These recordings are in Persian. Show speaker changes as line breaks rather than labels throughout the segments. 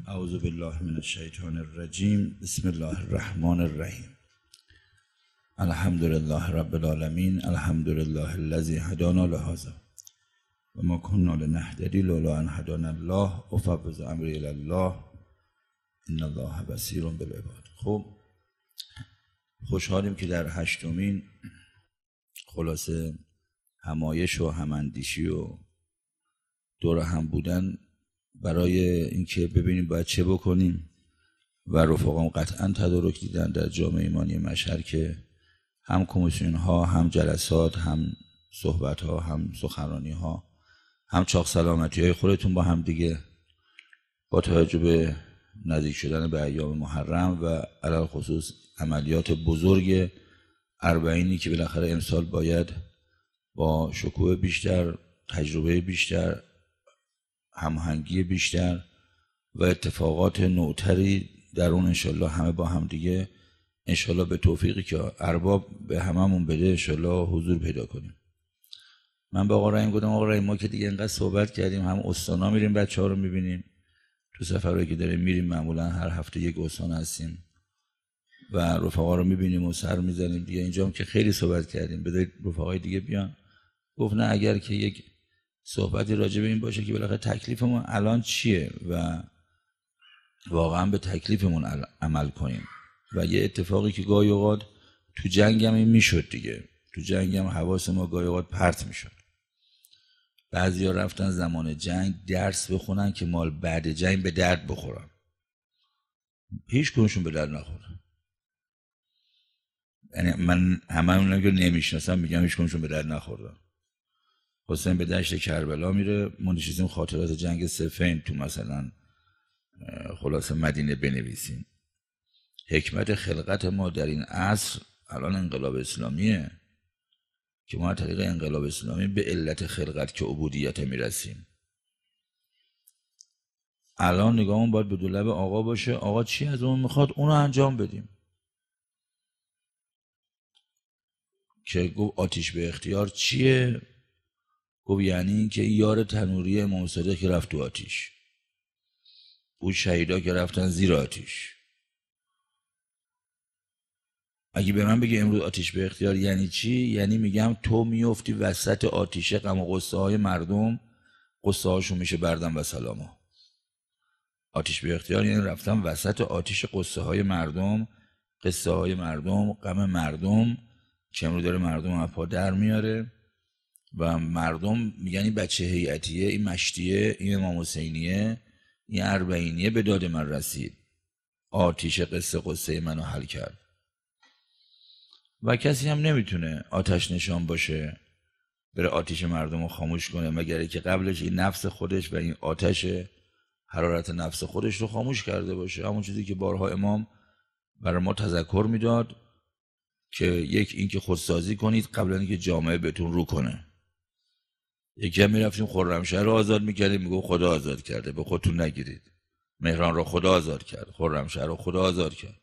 اعوذ بالله من الشیطان الرجیم. بسم الله الرحمن الرحیم. الحمد لله رب العالمین. الحمد لله الذی هدانا لهذا و ما كنا لنهتدی لولا ان هدانا الله. افوض امری الی الله ان الله بصیر بالعباد. خب خوشحالیم که در 8مین خلاصه همایش و هماندیشی و دور هم بودن برای اینکه ببینیم باید چه بکنیم و رفقام قطعا تدارک دیدن در جامعه ایمانی مشهد که هم کمیسیون ها، هم جلسات، هم صحبت ها، هم سخنرانی ها، هم چاق سلامتی های خودتون با هم دیگه با توجه به نزدیک شدن به ایام محرم و علل خصوص عملیات بزرگ اربعینی که بالاخره امسال باید با شکوه بیشتر، تجربه بیشتر، هماهنگی بیشتر و اتفاقات نوتری در اون انشالله همه با هم دیگه انشالله به توفیقی که ارباب به هممون بده انشالله حضور پیدا کنیم. من به آقا رحیم گفتم آقا رحیم ما که دیگه اینقدر صحبت کردیم، هم استانا میریم بچه ها رو میبینیم، تو سفرهایی که داریم میریم معمولا هر هفته یک استان هستیم و رفقا رو میبینیم و سر میزنیم دیگه. اینجا هم که خیلی صحبت کردیم بذارید رفقای دیگه بیان. گفت نه اگر که یک صحبتی راجع به این باشه که بالاخره تکلیفمون الان چیه و واقعا به تکلیفمون عمل کنیم. و یه اتفاقی که گاهی اوقات تو جنگ هم این میشد دیگه، تو جنگ هم حواس ما گاهی اوقات پرت میشد. بعضیا رفتن زمان جنگ درس بخونن که مال بعد جنگ به درد بخورن، هیچ کنشون به درد نخورن. یعنی من همه که نمیشناسم میگم هیچ کنشون به درد نخوردن. حسین به دشت کربلا میره، ما نشستیم خاطرات جنگ صفین تو مثلا خلاصه مدینه بنویسیم. حکمت خلقت ما در این عصر الان انقلاب اسلامیه که ما طریق انقلاب اسلامی به علت خلقت که عبودیت میرسیم. الان نگاهمون باید به دولب آقا باشه، آقا چی از اون میخواد اونو انجام بدیم. که گفت آتیش به اختیار چیه؟ گفت یعنی این که یار تنوری امام صادق که رفت تو آتیش، اون شهیدا که رفتن زیر آتیش. اگه به من بگه امروز آتیش به اختیار یعنی چی؟ یعنی میگم تو میفتی وسط آتیش غم و غصه های مردم، غصه هاشون میشه بردم و سلاما. آتیش به اختیار یعنی رفتن وسط آتیش غصه های مردم، قصه های مردم، غم مردم که امروز داره مردم اپا در میاره و مردم میگن این بچه هیئتیه، این مشتیه، این امام حسینیه، این اربعینیه به داد من رسید، آتیش قصه منو حل کرد. و کسی هم نمیتونه آتش نشان باشه بره آتیش مردم رو خاموش کنه مگر که قبلش این نفس خودش و این آتش حرارت نفس خودش رو خاموش کرده باشه. همون چیزی که بارها امام برای ما تذکر میداد که یک این که خودسازی کنید قبل اینکه جامعه بهتون رو کنه. یکی هم میرفتیم خرمشهر رو آزاد میکردیم، میگو خدا آزاد کرده، به خودتون نگیرید. مهران رو خدا آزاد کرد، خرمشهر رو خدا آزاد کرد.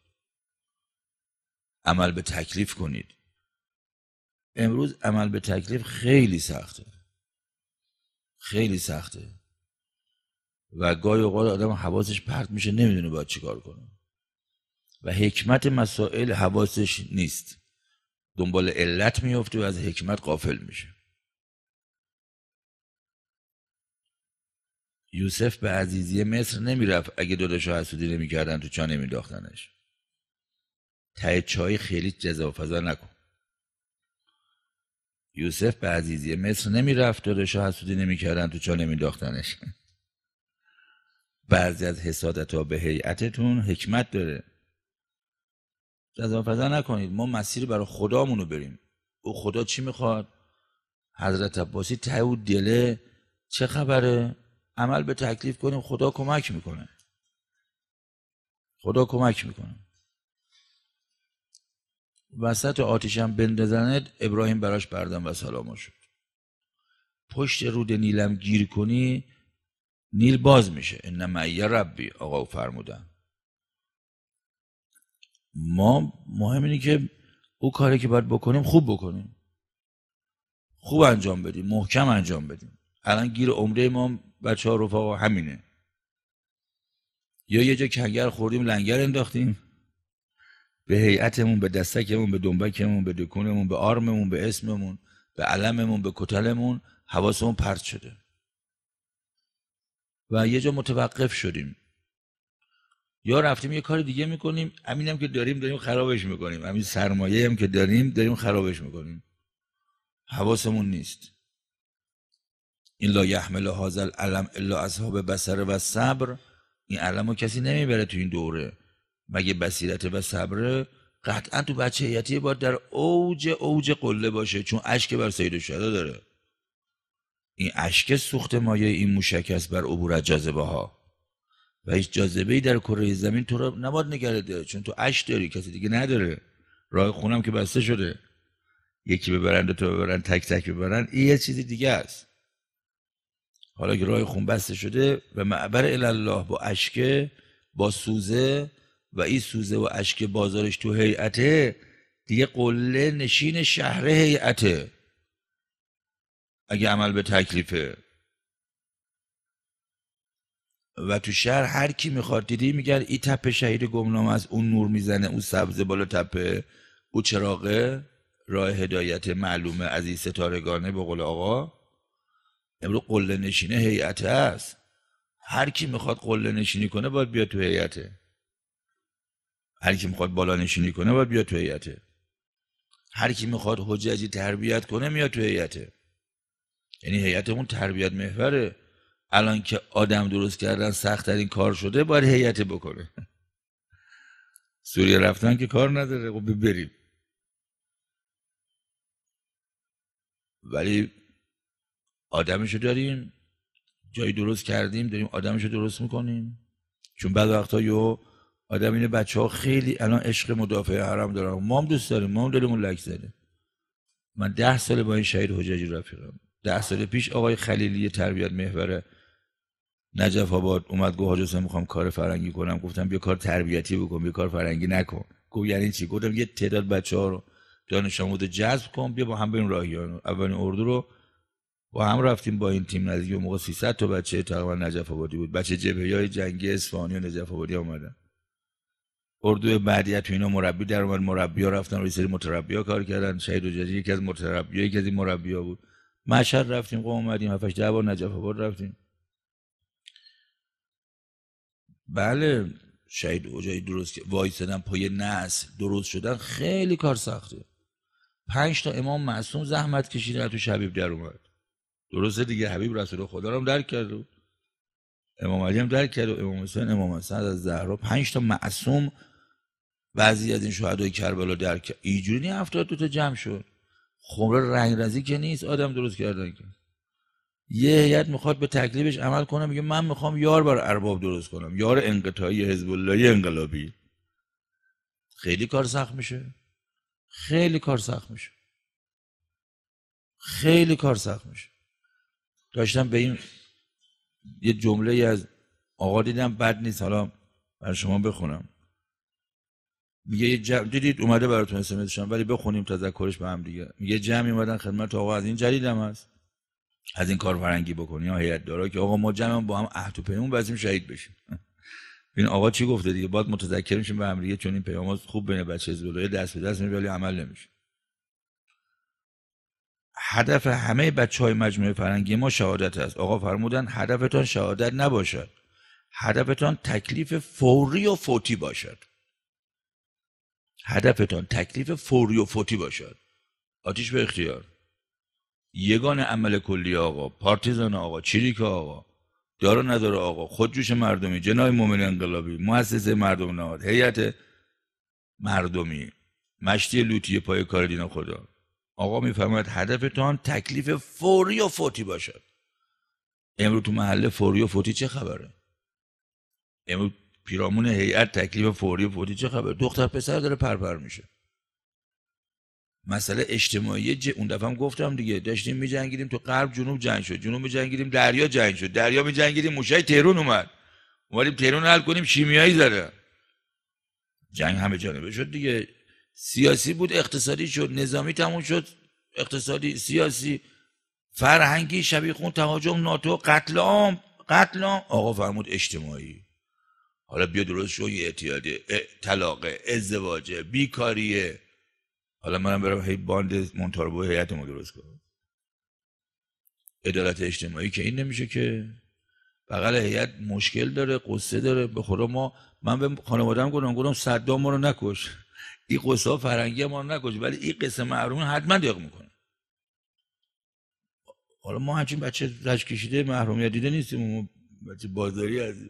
عمل به تکلیف کنید. امروز عمل به تکلیف خیلی سخته، خیلی سخته و گاهی اوقات آدم حواسش پرت میشه، نمیدونه باید چیکار کنه و حکمت مسائل حواسش نیست، دنبال علت میفته و از حکمت غافل میشه. یوسف به عزیزی مصر نمیرفت اگه داداشو حسودی نمیکردن تو چا نمینداختنش. ته چای خیلی جذاب فضا نکن. یوسف به عزیزی مصر نمیرفت داداشو حسودی نمیکردن تو چا نمینداختنش. بعضی از حسادت‌ها به هیئتتون حکمت داره. جذاب فضا نکنید. ما مسیر برای خدامونو بریم. او خدا چی میخواد؟ حضرت عباسی ته او دله چه خبره؟ عمل به تکلیف کنیم، خدا کمک میکنه. خدا کمک میکنه. وسط آتیشم بندازند ابراهیم براش بردم و سلاما شد. پشت رود نیلم گیر کنی نیل باز میشه. ان معی ربی آقا فرمودن. ما مهم اینه که او کاری که باید بکنیم خوب بکنیم، خوب انجام بدیم، محکم انجام بدیم. الان گیر عمره ما بچه ها رفقا همینه. یا یه جا کنگر خوردیم لنگر انداختیم، به هیئتمون، به دستکمون، به دنبکمون، به دکونمون، به آرممون، به اسممون، به علممون، به کتلمون حواسمون پرت شده و یه جا متوقف شدیم. یا رفتیم یه کار دیگه میکنیم، همینم که داریم خرابش میکنیم، همین سرمایه هم که داریم خرابش میکنیم، حواسمون نیست. این لا یحمل هذا العلم الا اصحاب بصر و صبر، این علمو کسی نمیبره تو این دوره مگه بصیرت و صبر. قطعا تو بچه هیئتی باید در اوج قله باشه، چون اشک بر سید الشهدا داره. این اشک سوخت مایه این موشک است بر عبور از جاذبه ها و هیچ جاذبه‌ای در کره زمین تو رو نباید نگره داره، چون تو اشک داری، کسی دیگه نداره. راه خونم که بسته شده، یکی ببرن دو تا ببرن تک تک ببرن، این یه چیزی دیگه است. حالا که راه خون بسته شده و معبر الله با اشک، با سوزه و این سوزه و اشک بازارش تو هیئته دیگه، قله نشین شهر هیئته اگه عمل به تکلیفه. و تو شهر هر کی میخواد، دیدی میگن این تپه شهید گمنام از اون نور میزنه، اون سبزه بالا تپه، اون چراغه، راه هدایت معلومه از این ستارگانه به قول آقا. امروز قله نشینه هیئته است، هر کی میخواد قله نشینی کنه باید بیاد تو هیئته، هر کی میخواد بالا نشینی کنه باید بیاد تو هیئته، هر کی میخواد حججی تربیت کنه میاد تو هیئته. یعنی هیئتمون تربیت محوره. الان که آدم درست کردن سخت ترین کار شده، باید هیئت بکنه. سوریه رفتن که کار نداره، خب بریم. ولی آدمشو داریم، جایی درست کردیم، داریم آدمشو درست میکنیم. چون بعد وقتا یه آدم اینه، بچه ها خیلی الان عشق مدافع حرم دارن، ما هم دوست داریم، ما هم داریم اون لک زده. من 10 سال با این شهید حججی رفیقم. 10 سال پیش آقای خلیلی تربیت محور نجف آباد اومد گفت حاج حسین میخوام کار فرنگی کنم. گفتم بیا کار تربیتی بکن، بیا کار فرنگی نکن. گفت یعنی چی؟ گفتم یه تعداد بچه‌ها رو دانش آموز جذب کن، بیا با هم بریم راهیان. اولین اردو رو با هم رفتیم با این تیم، نزدیک موقع 300 تا بچه تقریبا نجف آبادی بود، بچه جبهه‌های جنگی اصفهانی و نجف آبادی اومدن. اردو بعدی تو اینا مربی در اومد، مربی‌ها رفتن روی سری متربی‌ها کار کردن. شهید حججی یکی از متربی‌ها، یکی از این مربی‌ها بود. مشهد رفتیم، قم اومدیم، 7 8 بار نجف آباد رفتیم. بله شهید حججی درست که وایسادن پای نسل درست شدن خیلی کار سخته. 5 تا امام معصوم زحمت کشیدن تو شبیب در اومد. درسته دیگه، حبیب رسول خدا رو هم درک کرد، امام علی هم درک کرد، امام حسین، امام حسن از زهرا، 5 تا معصوم. بعضی از این شهدای کربلا درک اینجوری نه 72 تا جمع شد. خمره رنگرزی که نیست آدم درست کردن که. یه هیئت میخواد به تکلیفش عمل کنه، میگه من میخوام یار بر ارباب درست کنم، یار انقطاعی حزب اللهی انقلابی. خیلی کار سخت میشه، خیلی کار سخت میشه، خیلی کار سخت میشه. داشتم به این یه جمله از آقا دیدم، بد نیست، حالا برای شما بخونم. میگه یه جمع دیدید اومده براتون اسمسشم، ولی بخونیم تذکرش به هم دیگه. میگه جمعی اومدن خدمت آقا، از این جدیدم هست، از این کار فرنگی بکنی یا هیئت دارا که آقا ما جمع با هم عهد و پیمان بستیم شهید بشیم. این آقا چی گفته دیگه، باید متذکر میشیم به هم دیگه، چون این پیامات خوب بین بچه حزب الله دست به دست میره ولی عمل نمیشه. هدف همه بچهای مجموعه فرنگی ما شهادت است. آقا فرمودن هدفتان شهادت نباشد، هدفتان تکلیف فوری و فوتی باشد. هدفتان تکلیف فوری و فوتی باشد. آتیش به اختیار، یگان عمل کلی آقا، پارتیزان آقا، چریک آقا، داره نداره آقا، خودجوش مردمی، جناح مومن انقلابی، مؤسسه مردم نهاد، هیئت مردمی، مشتی لوطی پای کار دین خدا. آقا میفهمد هدفتان تکلیف فوری و فوتی باشد. امروز تو محله فوری و فوتی چه خبره؟ امروز پیرامون هیئت تکلیف فوری و فوتی چه خبره؟ دختر پسر داره پرپر میشه. مسئله اجتماعی اون دفعه هم گفتم دیگه، داشتیم میجنگیدیم تو غرب جنوب جنگ شد، جنوب میجنگیدیم دریا جنگ شد، دریا میجنگیدیم موشای تهران اومدیم تهران حل کنیم شیمیایی زده. جنگ همه جانبه شد دیگه، سیاسی بود، اقتصادی شد، نظامی تموم شد، اقتصادی، سیاسی، فرهنگی، شبیه خون، تهاجم، ناتو، قتل عام. آقا فرمود اجتماعی. حالا بیا درست شو، یه اعتیادی، طلاقه، ازدواجه، بیکاریه. حالا منم برم هی باند مونتاربو هیئتمو درست کنم. عدالت اجتماعی که این نمیشه که. بغل هیئت مشکل داره، قصه داره. به خدا من به خانواده‌ام گفتم صدام ما رو نکش، این قصه ها فرنگی ما رو نکش، ولی این قصه محروم حتما دق میکنه. حالا ما همچین بچه رشت کشیده محرومیت دیده نیستیم، بچه بازاری هستیم،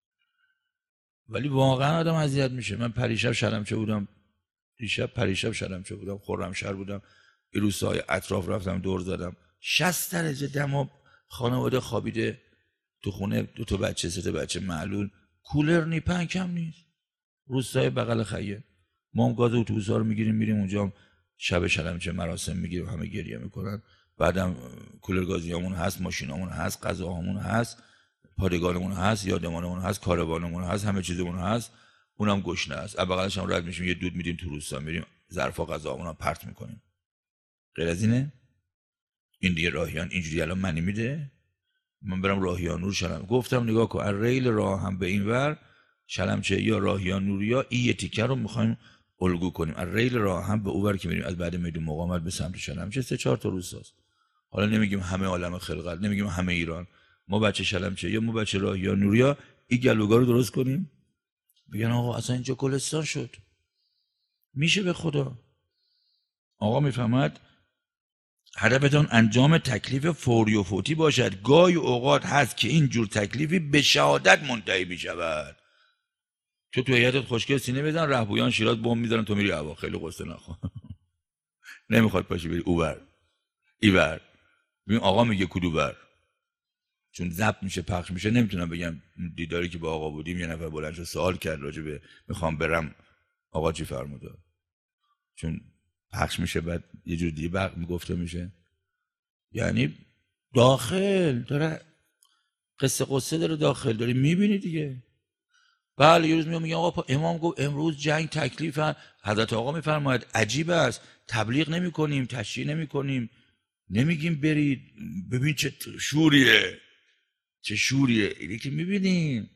ولی واقعا آدم اذیت میشه. من پریشب شلمچه بودم، پریشب شلمچه بودم، خرمشهر بودم، این روستاهای اطراف رفتم دور زدم، 60 درجه دما، خانواده خوابیده تو خونه، 2 تا بچه 3 تا بچه معلول، کولر نی، پنکم نیست. روستای بغل خیه، ما هم گاز اتوبوس‌ها رو میگیریم میریم اونجا، شب شلمچه مراسم میگیریم، همه گریه میکنن. بعدم کولر گازیامون هست، ماشینامون هست، غذاهامون هست، پادگانمون هست، یادمانمون هست، کاروانمون هست، همه چیزمون هست. اونم گشنه است. از بغلش هم رد میشیم، یه دود میدیم تو روستا، میریم ظرفا غذاهامون رو پرت میکنیم. غیر از اینه؟ این دیگه راهیان اینجوری الان منی میده؟ من برم راهیان نور شلم، گفتم نگاه کن، از ریل راه هم به این ور شلمچه یا راهیان نوریا این یه تیکه رو میخوایم الگو کنیم، از ریل راه هم به اونور که میریم از بعد میدون مقاومت به سمت شلمچه 3-4 تا روستاست. حالا نمیگیم همه عالم خلقت، نمیگیم همه ایران، ما بچه شلمچه یا ما بچه راهیان نوریا این گلوگا رو درست کنیم، بگن آقا اصلا اینجا گلستان شد. میشه به خدا؟ آقا میفهمد هدفتان انجام تکلیف فوری و فوتی باشد. گاهی اوقات هست که این جور تکلیفی به شهادت منتهی می شود. تو هیئتت خوشگل سینه بزن، رهبویان شیراز بمب میذارن، تو میری هوا، خیلی قصه نخور. نمیخواد پاشی بری اوور ایور. ببین آقا میگه کدوبر، چون ضبط میشه پخش میشه، نمیتونم بگم دیداری که با آقا بودیم یه نفر بلند شد سوال کرد راجع به میخوام برم آقا چی فرموده، چون پخش میشه بعد یه جور دیگه گفته میشه. یعنی داخل داره قصه داره، داخل داری میبینی دیگه. بله یه روز میگم آقا امام گفت امروز جنگ تکلیف هست. حضرت آقا میفرماید عجیب است، تبلیغ نمی کنیم، تشریح نمی کنیم، نمیگیم برید. ببین چه شوریه، چه شوریه اینی که میبینیم.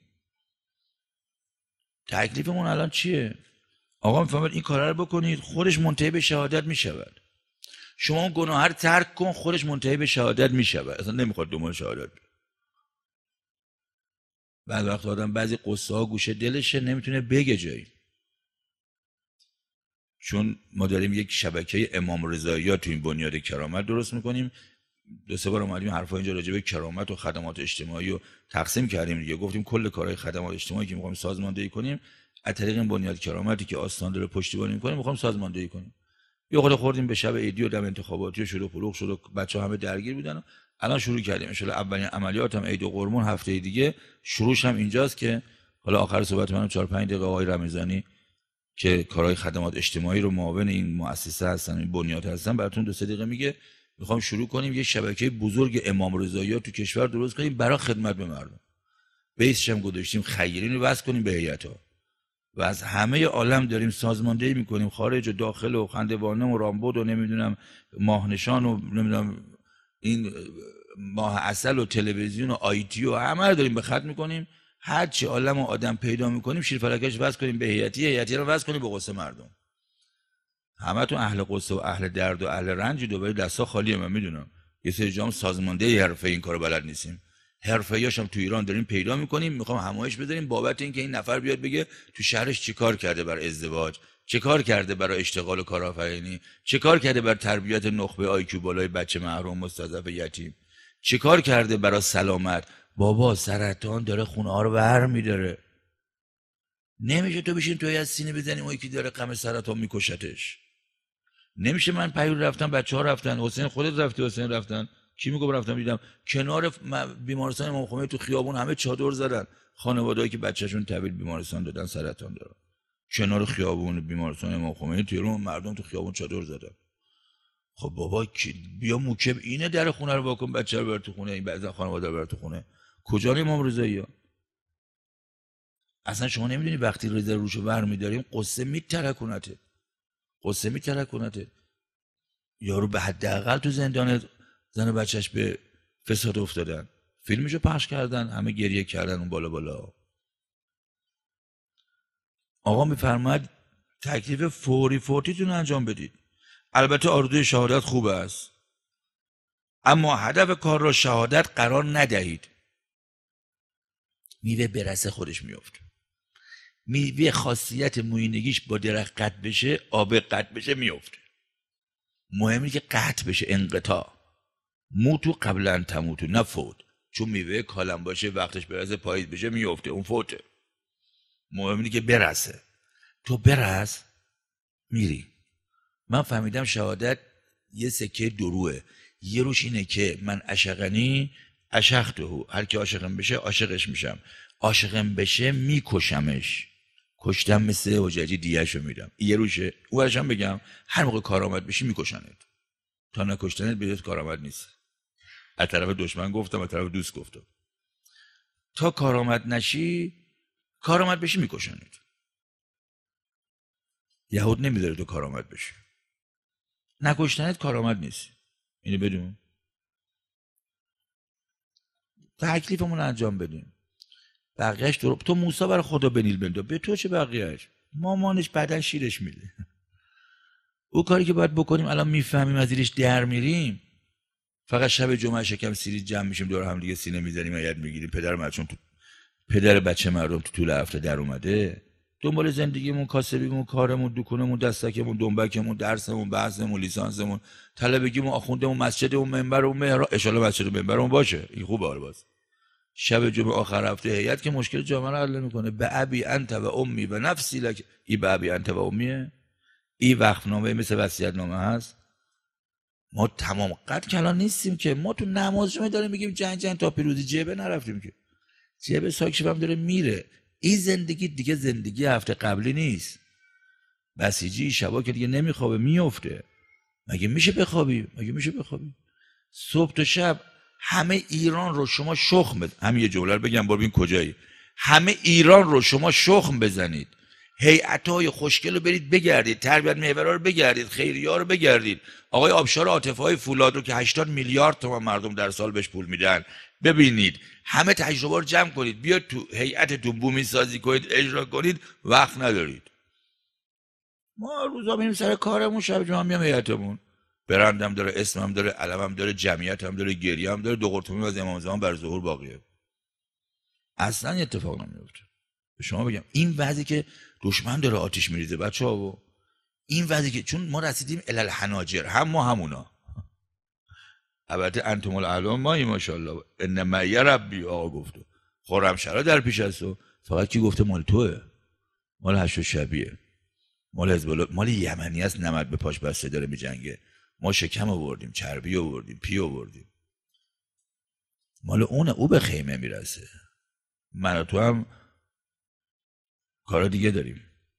تکلیفمون الان چیه؟ آقا میفرماید این کارا رو بکنید، خودش منتهی به شهادت میشود. شما گناه رو ترک کن، خودش منتهی به شهادت میشود. اصلا نمیخواد دنبال شهادت. بعد وقت آدم بعضی قصه ها گوشه دلشه نمیتونه بگه جایی، چون ما داریم یک شبکه امام رضایی‌ها تو این بنیاد کرامت درست میکنیم. 2-3 بار اومدیم حرفا اینجا راجع به کرامت و خدمات اجتماعی رو تقسیم کردیم دیگه، گفتیم کل کارهای خدمات اجتماعی که میخوایم سازماندهی کنیم از طریق این بنیاد کرامتی که آستان داره پشتیبانی میکنیم میخوایم سازماندهی کنیم. یه خورده خوردیم به شب عیدی و دم انتخاباتی و شروع پلوغ شد و بچه‌ها همه درگیر بودن. الان شروع کردیم ان شاءالله اولین عملیات هم عید قربون هفته دیگه شروعش هم اینجاست که حالا آخر صحبت منم 4-5 دقیقه آقای رمضانی که کارهای خدمات اجتماعی رو معاون این مؤسسه هستن، این بنیاد هستن، براتون 2-3 دقیقه میگه. میخوام شروع کنیم یه شبکه بزرگ امام رضایی‌ها تو کشور درست کنیم برای خدمت به مردم. بیسش هم گذاشتیم خیرین رو وصل کنیم به هیئت‌ها و از همه عالم داریم سازماندهی میکنیم، خارج و داخل و خندوانه و رامبد و نمیدونم ماهنشان و نمیدونم این ماه عسل و تلویزیون و آیتی و همه رو داریم به خط میکنیم. هر چی عالم و آدم پیدا میکنیم شیرفلکش وصل کنیم به هیئتی رو وصل کنیم به قصه مردم. همتون اهل قصه و اهل درد و اهل رنج دوباره دستا خالیه. من میدونم یه سری جام سازمانده حرفه این کارو بلد نیستیم، حرفه‌ایاش هم تو ایران داریم پیدا میکنیم. میخوام همایش بذاریم بابت اینکه این نفر بیاد بگه تو شهرش چیکار کرده برای ازدواج، چیکار کرده برای اشتغال و کارآفرینی، چیکار کرده برای تربیت نخبه آیکیو بالای بچه محروم مستضعف یتیم، چیکار کرده برای سلامت. بابا سرطان داره خونه ها رو ور میداره، نمیشه تو بشین توی از سینه بزنی اون یکی داره غم سرطان میکشتش. نمیشه. من پیور رفتم، بچه‌ها رفتن، حسین خودت رفتی، حسین رفتن، کی میگم رفتم دیدم کنار بیمارستان امام خمینی تو خیابون همه چادر زدن، خانواده‌ای که بچه‌شون تحویل بیمارستان دادن سرطان داره، کنار خیابون بیمارستان امام خمینی تو ایران مردم تو خیابون چادر زدن. خب بابا بیا موکب اینه در خونه رو واکن، بچه رو بر تو خونه، این بعضی خانواده رو بر تو خونه. کجا امام رضایی‌ها؟ اصلا شما نمیدونی وقتی رضا روشو برمی‌داریم قصه میترکونته، قصه میترکونته. یارو به حداقل تو زندان زن و بچهش به فساد افتادن، فیلمشو پخش کردن، همه گریه کردن اون بالا بالا. آقا میفرماید تکلیف فوری فوتیتون انجام بدید. البته آرزوی شهادت خوب است، اما هدف کار را شهادت قرار ندهید. میوه برسه خودش میفته. میوه خاصیت موینگیش با درخت قطع بشه، آب قطع بشه میفته. مهمی که قطع بشه، انقطاع. موتو قبلا تموتو، نه فوت. چون میوه کالم باشه وقتش برسه پاییز بشه میفته، اون فوته. مهمی که برسه. تو برس میری. من فهمیدم شهادت یه سکه دروه. یه روش اینه که من عشقنی عشقته، هر کی عاشقم بشه عاشقش میشم، عاشقم بشه میکشمش. کشتم مثل حجاجی دیهشو میدم. یه روشه. او برشم بگم هر موقع کارآمد بشی میکشنت، تا نکشتنت به کارآمد نیست. از طرف دشمن گفتم، از طرف دوست گفتم. تا کارآمد نشی، کارآمد بشی میکشنت. یهود نمیذاره تو کارآمد بشی. نکشتنت کارآمد نیست. اینو بدون. تکلیفمون انجام بدیم. بقیهش تو موسی برای خدا بنیل بنده، به تو چه بقیهش؟ مامانش بعدن شیرش میده. او کاری که باید بکنیم الان میفهمیم، از زیرش در میریم. فقط شب جمعه شکم سیری جمع میشیم دور هم دیگه سینه میزنیم، عید میگیریم. پدر بچه مردم تو طول هفته در اومده، دنبال زندگیمون، کاسبیمون، کارمون، دکونمون، دستکمون، دنبکمون، درسمون، بحثمون، لیسانسمون، طلبگیمون، آخوندمون، مسجدمون، منبرمون، محراب. ان شاءالله مسجد و منبرمون باشه. این خوبه. حالا باز شب جمعه آخر هفته هیئت که مشکل جامعه رو حل میکنه. به ابی انت و امی و نفسی لک. ای به ابی انت و امیه. این وقفنامه مثل وصیت‌نامه هست. ما تمام قد کلان نیستیم که. ما تو نماز جمعه داریم میگیم جنگ تا پیروزی. جبه نرفتیم که. جبه ساکشیف هم داره میره. این زندگی دیگه زندگی هفته قبلی نیست. بسیجی شبا که دیگه نمیخوابه میفته. مگه میشه بخوابی؟ صبح تا شب همه ایران رو شما شخم بزنید. همین یه جمله رو بگم ببین کجایی. همه ایران رو شما شخم بزنید. هیئت‌های خوشگل رو برید بگردید، تربیت محورا رو بگردید، خیریه رو بگردید. آقای آبشار عاطفه‌های فولاد رو که 80 میلیارد تومان مردم در سال بهش پول میدن ببینید. همه تجربه رو جمع کنید، بیاد تو هیئتتون بومی سازی کنید، اجرا کنید. وقت ندارید. ما روزا میریم سر کارمون، شب جمعه میام هیئتمون. برندم داره، اسمم داره، علمم داره، جمعیتم داره، گریه هم داره، دو قرطمی از امام زمان بر ظهور باقیه. اصلا اتفاق نمیفته. به شما بگم این وضعی که دشمن داره آتش میریزه بچه‌ها، و این وضعی که چون ما رسیدیم الالحناجر، هم ما همونا. البته انتم الاعلام مایی ماشاءالله. ان معی ربی آقا گفته. خرمشهرها در پیش است. و فقط کی گفته مال توئه؟ مال هشت شبیه، مال حزب الله، مال یمنی است. نمد به پاش بسته داره میجنگه. ما شکم آوردیم، چربی آوردیم، پی آوردیم. مال اونه. او به خیمه میرسه. من و تو هم کارا دیگه داریم.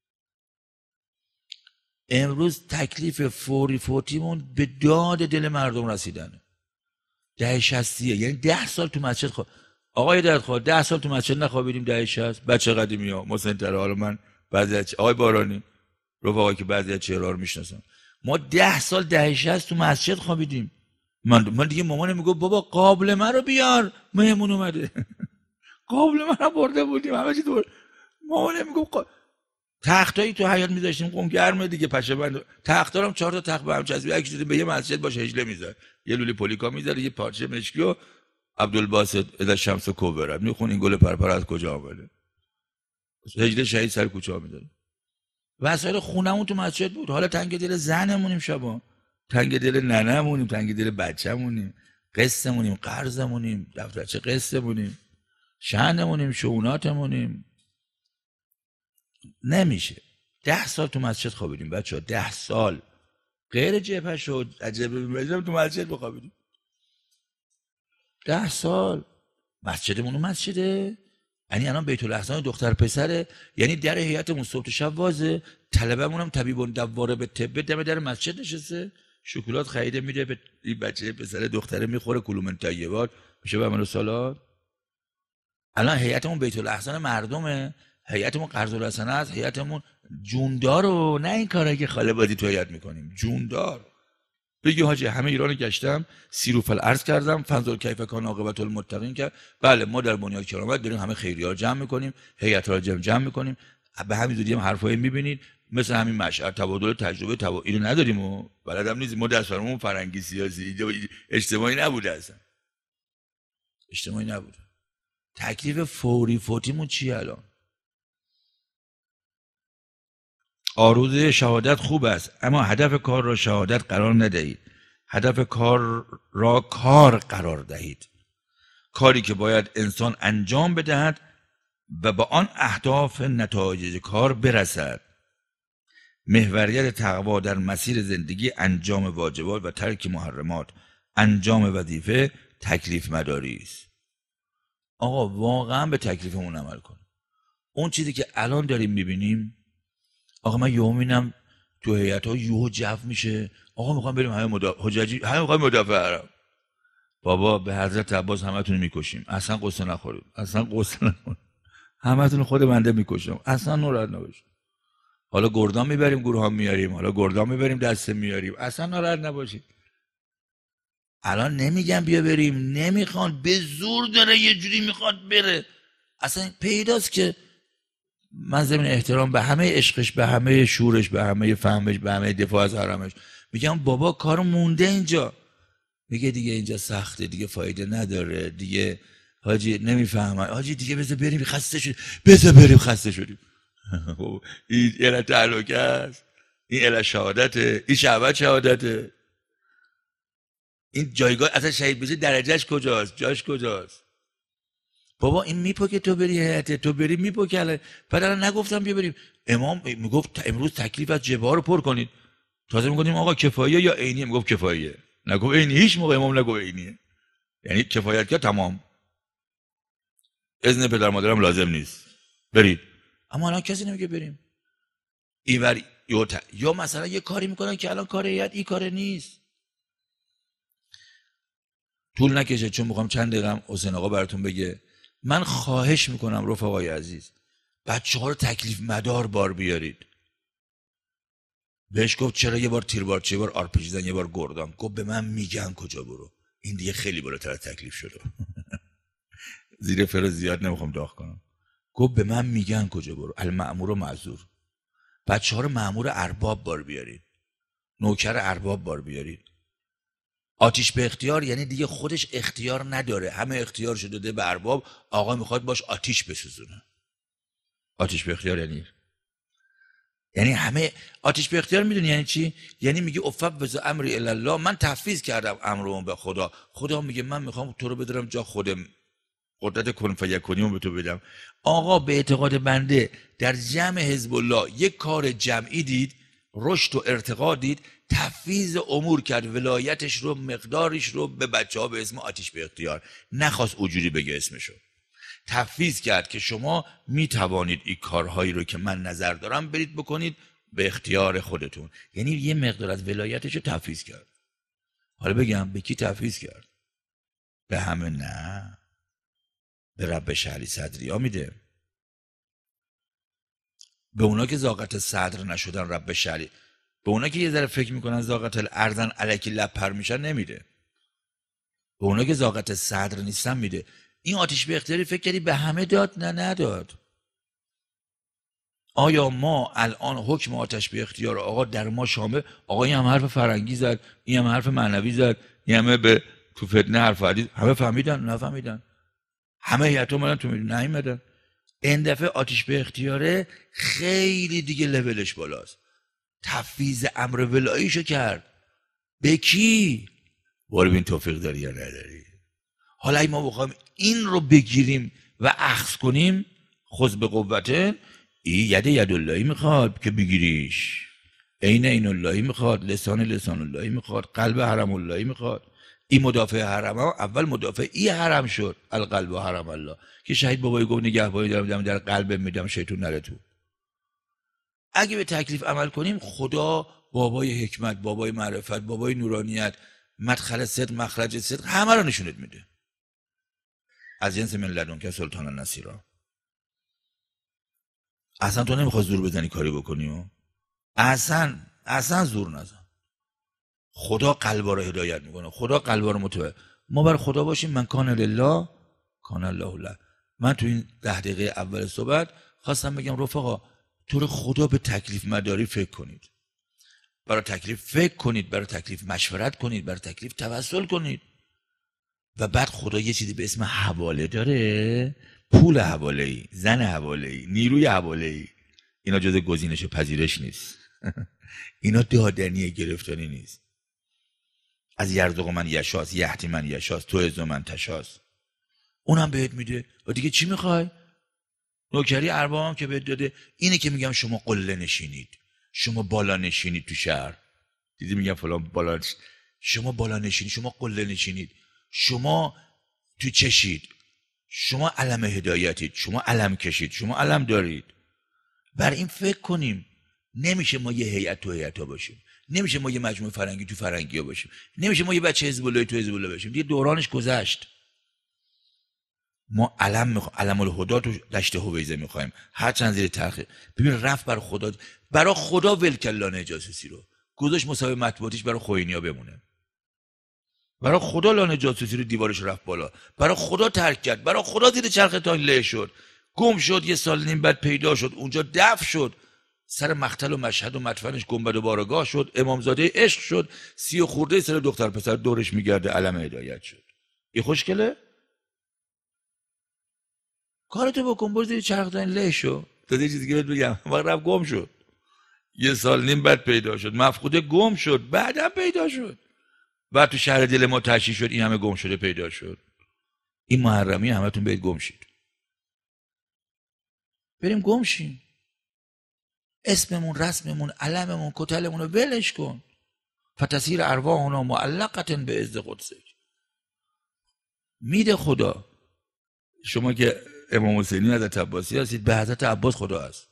امروز تکلیف فوری فوتیمون به داد دل مردم رسیدنه. 10-60، یعنی 10 سال تو مسجد آقای دردخواه 10 سال تو مسجد نخوابیدیم. 10-60 بچه قدیمی ها مسنتره. حالا من بعضی از آقای بارانی رفقایی که بعضی از چهرها رو میشناسم، ما 10 سال 10-60 تو مسجد خوابیدیم. من دیگه مامانم میگه بابا قابل من رو بیار، مهمون اومده. قابل من رو برده بودیم همه چی دور. مامانم میگه تختایی تو حیاط میذاشتیم، قم گرمه دیگه، پشه بند. تختارم 4 تا تخت به هم چسبیده، یک چیزی به یه مسجد باشه هجله میذاره، یه لوله پولیکا میذاره، یه پارچه مشکی و عبدالباسط اذا شمس کبرت میخون. این گل پرپر از کجا آمده؟ هجله شهید سر کوچه ها میذاره. وسایل خونمون تو مسجد بود. حالا تنگ دل زنمونیم، شبا تنگ دل ننمونیم، تنگ دل بچه‌مونیم، قسطمونیم، قرضمونیم، دفترچه قسطمونیم، شأنمونیم، شؤوناتمونیم. نمیشه. 10 سال تو مسجد خوابیدیم بچه‌ها. 10 سال غیر جبهه شد عجبه می‌بینیم تو مسجد بخوابیدیم. 10 سال مسجدمون مسجده. یعنی الان بیت الاحسان دختر پسره، یعنی در هیئتمون صبح و شب وازه. طلبمون هم طبیبون دواره به طب دم در مسجد نشسته، شکلات خریده میده به این بچه پسر دختره میخوره، کلومن طیبات میشه به عمل سالات. الان هیئتمون بیت الاحسان مردمه، هیئتمون قرض الحسنه است، هیئتمون جوندار. و نه این کارایی که خاله بازی تو هیئت میکنیم، جوندار. بگی حاجی همه ایران گشتم، سیر و فل عرض کردم، فانظر کیف کان عاقبة المتقین کرد. بله ما در بنیاد کرامت داریم همه خیریه ها جمع میکنیم، هیئت ها جمع میکنیم. به همین زودی هم حرفایی میبینید مثل همین مشعر تبادل تجربه اینو نداریم و بلدم نیست. ما دستورمون فرنگی سیاسی اجتماعی نبوده، اصلا اجتماعی نبوده. تکلیف فوری فوتیمون چیه الان؟ آرزوی شهادت خوب است، اما هدف کار را شهادت قرار ندهید. هدف کار را کار قرار دهید. کاری که باید انسان انجام بدهد و با آن اهداف نتایج کار برسد. محوریت تقوا در مسیر زندگی انجام واجبات و ترک محرمات، انجام وظیفه، تکلیف مداری است. آقا واقعا به تکلیفمون عمل کن. اون چیزی که الان داریم میبینیم، آقا من یهو میبینم تو هیئت‌ها یهو جو میشه، آقا میخوام بریم حجاجی، همه میخوام مدافع حرم. بابا به حضرت عباس همتون میکشیم، اصلا قصه نخوریم، اصلا قصه نخوریم، همتون خود بنده میکشم، اصلا ناراحت نباشید. حالا گردان میبریم، گروه هم میاریم، حالا گردان میبریم، دسته میاریم، اصلا ناراحت نباشید. الان نمیگم بیا بریم، نمیخوان، به زور داره یه جوری میخواد بره. اصلا پیداست که من ضمن احترام به همه عشقش، به همه شورش، به همه فهمش، به همه دفاع از حرمش، میگم بابا کار مونده اینجا. میگه دیگه اینجا سخته، دیگه فایده نداره، دیگه حاجی نمیفهمن، حاجی دیگه بذار بریم خسته شدیم، بذار بریم خسته شدیم. این علت تعلقه است، این علت شهادته، این شهادته. این جایگاه اصلا شهید بشه درجهش کجاست، جاش کجاست؟ بابا این میپکه تو بری هیئت، تو بری میپکه. بعد الان نگفتم بیا بریم، امام میگفت امروز تکلیف از جبهه رو پر کنید. تازه میگفتیم آقا کفاییه یا عینیه، میگفت کفاییه، نگفت عینی. هیچ موقع امام نگفت عینیه، یعنی کفایت که تمام، اذن پدر مادرم لازم نیست برید. اما الان کسی نمیگه بریم. اینور یا مثلا یه کاری میکنن که الان کار هیئت این کار نیست. طول نکشه چون میخوام چند دقیقه حسین آقا براتون بگه. من خواهش میکنم رفقای عزیز، بچه‌ها رو تکلیف مدار بار بیارید. بهش گفت چرا یه بار تیربار، چه بار آرپیجی زدن، یه بار گردان. گفت به من میگن کجا برو. این دیگه خیلی بالاتر از تکلیف شده. زیر فر زیاد نمیخوام داغ کنم. گفت به من میگن کجا برو. المأمور و معذور. بچه‌ها رو مأمور ارباب بار بیارید، نوکر ارباب بار بیارید. آتیش به اختیار یعنی دیگه خودش اختیار نداره، همه اختیار شده داده به ارباب، آقا میخواد باش آتیش بسوزونه. آتیش به اختیار یعنی همه آتیش به اختیار. میدونی یعنی چی؟ یعنی میگه افوض امری الی الله، من تفویض کردم امرمو به خدا. خدا میگه من میخوام تو رو بدارم جا خودم، قدرت کن فیکونیمو به تو بدم. آقا به اعتقاد بنده در جمع حزب الله یک کار جمعی دید، رشد و ارتقا دید، تفویض امور کرد، ولایتش رو، مقدارش رو به بچه‌ها به اسم آتیش به اختیار. نخواست اونجوری بگه اسمشو، تفویض کرد که شما می توانید این کارهایی رو که من نظر دارم برید بکنید به اختیار خودتون. یعنی یه مقدار از ولایتش رو تفویض کرد. حالا بگم به کی تفویض کرد؟ به همه نه، به رب شهری صدری ها میده. به اونا که ذاقت صدر نشدن رب شهری، به اونا که یه ذره فکر میکنن ذاقت الارضن الکی لب پر میشن نمیده. به اونا که ذاقت صدر نیستن میده. این آتیش به اختیاری فکر کردی به همه داد؟ نه نداد. آیا ما الان حکم آتش به اختیار آقا در ما شامل؟ آقا این هم حرف فرنگی زد، این هم حرف معنوی زد، این همه به تو فتنه حرف حدیث، همه فهمیدن؟ نفهمیدن. همه هیئت‌ها اومدن تو نیومدن. این دفعه آتش به اختیاره خیلی دیگه لولش بالاست. تفویض امر ولاییشو کرد. به کی؟ وارو ببین توفیق داری یا نداری. حالا اگه ما بخوایم این رو بگیریم و اخذ کنیم، خذ به قوته، این ید اللهی میخواد که بگیریش، عین اللهی میخواد، لسان اللهی میخواد، قلب حرم اللهی میخواد. این مدافع حرم ها اول مدافع ای حرم شد، القلب و حرم الله، که شهید بابایی گفت نگهبانی دارم در قلب میدم شیطون نره تو. اگه به تکلیف عمل کنیم، خدا بابای حکمت، بابای معرفت، بابای نورانیت، مدخل صدق، مخرج صدق، همه رو نشونت میده. از جنس من لدنک سلطان نصیرا. اصلا تو نمیخوای زور بزنی کاری بکنی و اصلا زور نزن. خدا قلبا رو هدایت میکنه، خدا قلبا رو متوجه. ما بر خدا باشیم. من کان لله کان الله له. من تو این 10 دقیقه اول صحبت خواستم بگم رفقا، تو رو خدا به تکلیف مداری فکر کنید، برای تکلیف فکر کنید، برای تکلیف مشورت کنید، برای تکلیف توسل کنید. و بعد خدا یه چیزی به اسم حواله داره، پول حواله‌ای، زن حواله‌ای، نیروی حواله‌ای. اینا جز گزینش پذیرش نیست. اینا دادنی، گرفتنی نیست. از یرزق من یشاس، یهدی من یشاس، تو عز من تشاس. اونم بهت میده. و دیگه چی میخوای؟ نوکری اربابم که بهت داده اینه که میگم شما قله نشینید، شما بالا نشینید تو شهر. دیدی میگم فلان بالا، شما بالا نشینید، شما قله نشینید، شما تو چشید، شما علم هدایتید، شما علم کشید، شما علم دارید. بر این فکر کنیم. نمیشه ما یه هیئت تو هیئت‌ها باشیم، نمیشه ما یه مجموعه فرنگی تو فرنگی‌ها باشیم، نمیشه ما یه بچه حزب الله تو حزب الله باشیم. دیگه دورانش گذشت. ما علم الهدی تو دشت هویزه میخوایم، هر چند زیر ترخه. ببین رفت برای خدا ولکلانه جاسوسی رو گذاشت مسابقه مطبوعاتیش برای خوینیا بمونه. برای خدا لانه جاسوسی رو دیوارش رفت بالا، برای خدا ترک کرد، برای خدا زیر چرخ تاک له شد، گم شد. یه سال نیم بعد پیدا شد، اونجا دفن شد، سر مقتل و مشهد و مدفنش گنبد و بارگاه شد، امامزاده عشق شد، 30 خورده سر دختر پسر دورش میگرده، علم هدایت شد. این خوشگله؟ کارتو بکن، برو زیر چرخ تاک له شو. تا یه چیزی که بهت بگم، وقت رفت گم شد، یه سال نیم بعد پیدا شد، مفقوده گم شد، بعدم پیدا شد. بعد تو شهر دل ما تشییع شد، این همه گم شده پیدا شد. این محرمی همتون برید گم شید. بریم گم شیم. اسممون، رسممون، علممون، کتلمون رو ولش کن. فتسیر ارواحنا معلقة به عز قدسک. میده خدا. شما که امام حسینی حضرت عباسی هستید، به حضرت عباس خدا هست،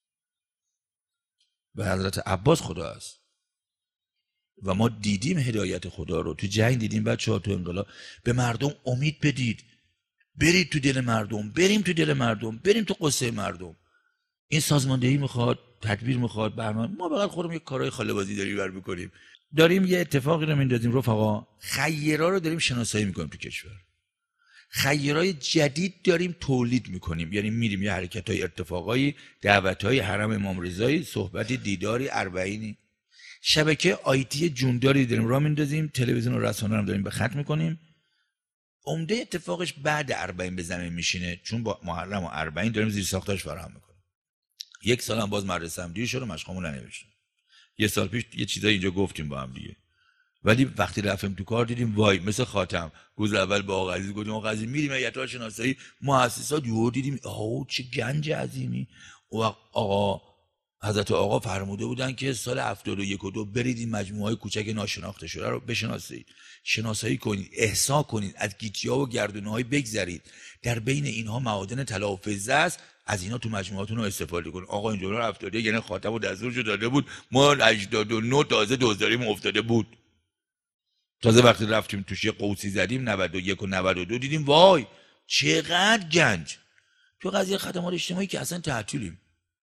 به حضرت عباس خدا هست. و ما دیدیم هدایت خدا رو تو جنگ، دیدیم بچه‌ها تو انقلاب. به مردم امید بدید، برید تو دل مردم، بریم تو دل مردم، بریم تو قصه مردم. این سازماندهی میخواد، تدبیر میخواد، برنامه. ما فقط خودمون یک کارهای خاله‌بازی داریم بر میکنیم. داریم یه اتفاقی رو میندازیم رفقا، خیرا رو داریم شناسایی میکنیم تو کشور. خیرای جدید داریم تولید میکنیم. یعنی میریم یه حرکت‌های، اتفاقایی، دعوت‌های حرم امام رضایی، صحبتی، دیداری، اربعینی، شبکه آیتی جونداری داریم راه میندازیم، تلویزیون و رسانه هم داریم به خط میکنیم. عمده اتفاقش بعد اربعین به زمین میشینه، چون با محرم و اربعین داریم زیر ساختاش فراهم میکنیم. یک سال هم باز مدرسه هم دیر شد و مشقامون ننوشتیم. یه سال پیش یه چیزایی اینجا گفتیم با هم دیگه، ولی وقتی رفتیم تو کار دیدیم وای، مثل خاتم روز اول با آقا عزیز گفتیم آقا عزیز میریم هیئت‌های شناسایی مؤسسات، یهو دیدیم آو چه گنج عظیمی. و آقا حضرت آقا فرموده بودن که سال 71 و 2 برید این مجموعه‌های کوچک ناشناخته شده رو بشناسید، شناسایی کنید، احصا کنید، از گیتی‌ها و گردونه‌های بگذرید، در بین اینها معادن طلا و فضه است، از اینا تو مجموعاتون رو استفاده کنید. آقا این جمله رو 70 یعنی خاتم و دستورشو داده بود، ما 89 تازه دزداریم افتاده بود. تازه وقتی رفتیم توش یه قوسی زدیم 91 و 92 دیدیم وای چقدر گنج. تو قضیه خدمات اجتماعی که اصلا تعطیلیم.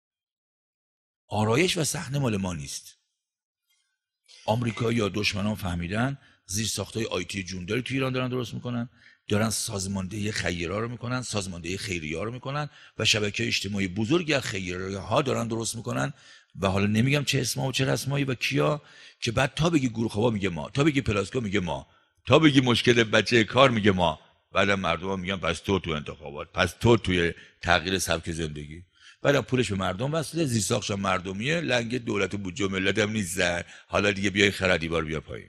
آرایش و صحنه مال ما نیست. آمریکایی یا دشمنان فهمیدن زیر ساختای آیتی جونداری تو ایران دارن درست میکنن، دارن سازماندهی خیرها رو میکنن، سازماندهی خیریه رو میکنن و شبکه اجتماعی بزرگی از خیریه ها دارن درست میکنن. و حالا نمیگم چه اسما و چه رسمایی و کیا، که بعد تا بگی گروه خوابا میگه ما، تا بگی پلاسکو میگه ما، تا بگی مشکل بچه کار میگه ما. بعدم مردم میگن پس تو انتخابات، پس تو توی تغییر سبک زندگی. بعدم پولش به مردم وصله، زیرساختش مردمیه، لنگ دولت و بودجه ملت هم نیستن. حالا دیگه بیای خردیوار بیا پایین.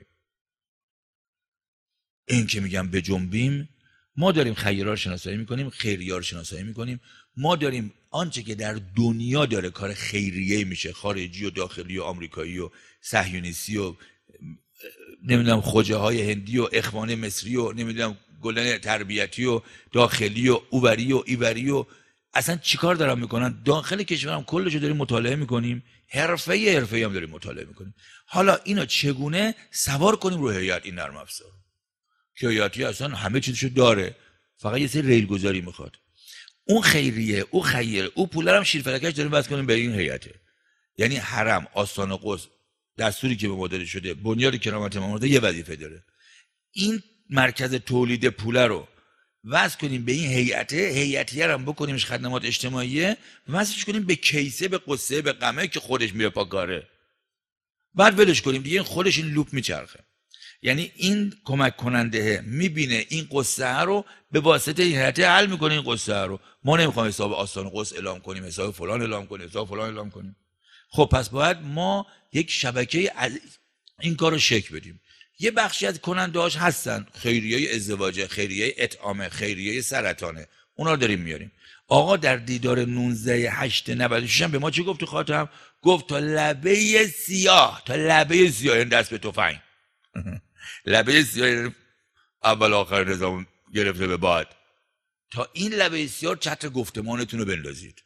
این که میگم به جنبیم، ما داریم خیرها رو شناسایی میکنیم، خیریه رو شناسایی میکنیم. ما داریم آنچه که در دنیا داره کار خیریه میشه، خارجی و داخلی و آمریکایی و صهیونیستی و نمیدونم خوجه های هندی و اخوان مصری و نمیدونم گلن تربیتی و داخلی و اووری و ایوری و اصلا چیکار دارن میکنن داخل کشورم کلشو داریم مطالعه میکنیم. حرفه‌ای هم داریم مطالعه میکنیم. حالا اینو چگونه سوار کنیم رو هیئت این نرم افزار که هیئتی اصلا همه چیزشو داره، فقط یه سری ریل گذاری میخواد. اون خیریه، اون خیره، اون پولا هم شیرفلکش داریم واسه کنیم به این هیئته. یعنی حرم، آستان قدس، دستوری که به ما داده شده، بنیاد کرامت امام رضا یه وظیفه داره. این مرکز تولید پوله رو وصل کنیم به این هیئتیه هم بکنیمش خدمات اجتماعیه، وصلش کنیم به کیسه، به قصه، به غمه که خودش میره پا کاره، بعد ولش کنیم دیگه. این خودش این لوپ میچرخه. یعنی این کمک کننده میبینه این قصه رو به واسطه این هیئت حل میکنه. این قصه رو ما نمیخوایم حساب آستان قص اعلام کنیم، حساب فلان اعلام کنیم، حساب فلان اعلام کنیم. خب پس باید ما یک شبکه این کار رو شکل بدیم. یه بخشی از کننده‌هاش هستن خیریه ازدواج، خیریه اطعام، خیریه سرطانه، اونا رو داریم میاریم. آقا در دیدار 19/8/96 هم به ما چی گفت تو خاتم؟ گفت تا لبه سیاه، تا لبه سیاه، این دست به تفنگ لبه سیاه اول آخر نظام گرفته به بعد، تا این لبه سیاه چتر گفتمانتون رو بندازید.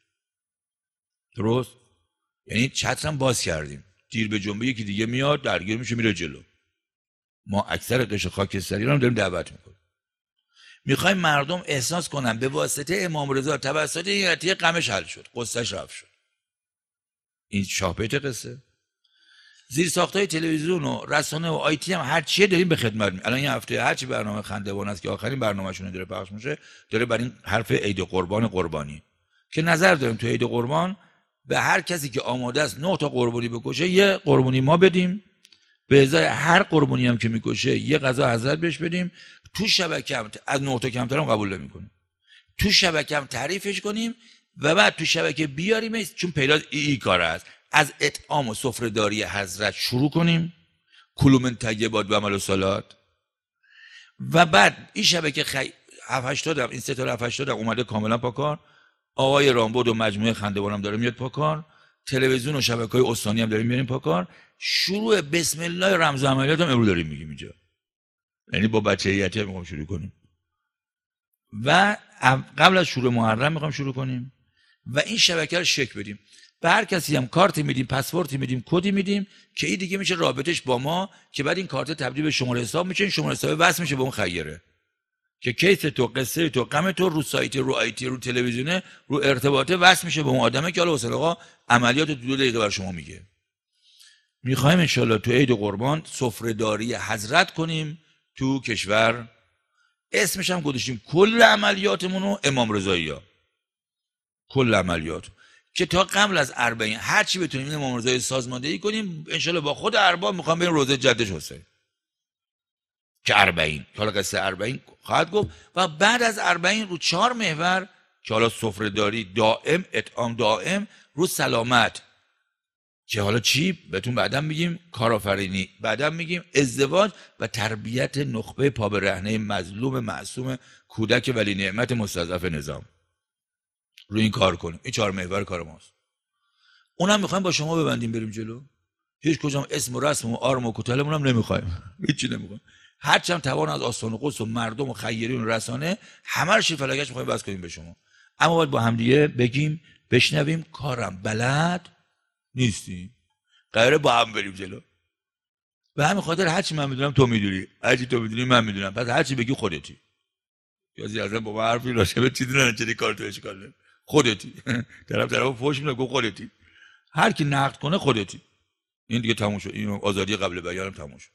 درست؟ یعنی چترم باز کردیم، دیر به جنبه یکی دیگه میاد درگیر میشه میره جلو. ما اکثر قشر خاکستری رو داریم دعوت میکنیم. میخوایم مردم احساس کنن به واسطه امام رضا توسط هیئتی غمش حل شد، قصهش رفت شد. این شاهپیت قصه. زیر ساختای تلویزیون و رسانه و آیتی هم هر چیه داریم به خدمت می‌رسیم. الان این هفته هر چی برنامه خندوان است که آخرین برنامه‌شون داره پخش میشه، داره بر این حرف عید قربانی که نظر داریم تو عید قربان به هر کسی که آماده است 9 تا قربانی بکشه یه قربانی ما بدیم، به ازای هر قربانی هم که میکشه یه غذا حضرت بهش بدیم. تو شبکه هم از 9 تا کمتر هم قبول نمی‌کنیم. تو شبکه هم تعریفش کنیم و بعد تو شبکه بیاریم، چون پیدا ای کار است. از اطعام و سفره‌داری حضرت شروع کنیم، کلوا من طیبات و اعملوا صالحات، و بعد این شبکه 780 این سه تا 780 اومده کاملا پاکار. آقای رامبد و مجموعه خندوان هم داره میاد پاکار، تلویزیون و شبکه‌های استانی هم داریم میاریم پاکار. شروع بسم الله رمز عملیات هم امروز داریم میگیم اینجا، یعنی با بچه هیئتی میخوام شروع کنیم و قبل از شروع محرم میخوام شروع کنیم و این شبکه رو شکل بدیم. به هر کسی هم کارتی میدیم، پسورتی میدیم، کدی میدیم که این دیگه میشه رابطش با ما، که بعد این کارت تبدیل به شماره حساب میشه، این شماره حساب وصل میشه به اون خیره که کیس تو، قصه تو، غم تو رو سایت، رو آیتی، رو تلویزیونه، رو ارتباطه وصل میشه به اون آدمه که حالا حسین آقا عملیات 2 دقیقه بر شما میگه. میخوایم انشالله تو عید قربان سفره‌داری حضرت کنیم تو کشور. اسمش هم گذاشتیم کل عملیاتمون رو امام رضایی‌ها، کل عملیات، که تا قبل از 40 هر چی بتونیم امام رضایی سازماندهی کنیم. انشالله با خود ارباب میخوام بریم روضه جدش حسین که 40 حالا قصه 40 خواهد گفت، و بعد از 40 رو 4 محور که حالا سفره‌داری دائم، اطعام دائم، رو سلامت که حالا چی بهتون بعداً میگیم، کارآفرینی بعداً میگیم، ازدواج و تربیت نخبه پا به رهنه مظلوم معصوم کودک ولی نعمت مستضعف نظام. روی این کار کنیم. این 4 محور کار ماست. اونم میخوایم با شما ببندیم بریم جلو. هیچ کجا اسم و رسم و آرم و کتلمون هم نمیخوایم، هیچی نمیخوایم. هرچند توان از آستان و قدس و مردم و خیریون و رسانه همه رو شیفلگش میخوایم بس کنیم به شما. اما باید با همدیگه بگیم، بشنویم. کارم بلد نیستی، قراره با هم بریم جلو. به همین خاطر هرچی من میدونم تو میدونی، هرچی تو میدونی من میدونم، پس هرچی بگی خودتی. یازی ازم با حرفی راشه به چیزی نمیشه، کار تو اشکال خودتی. طرف فوش میده، گو خودتی. هر کی نقد کنه خودتی. این دیگه تموم شد. این آزادی قبل بیانم تموم شد.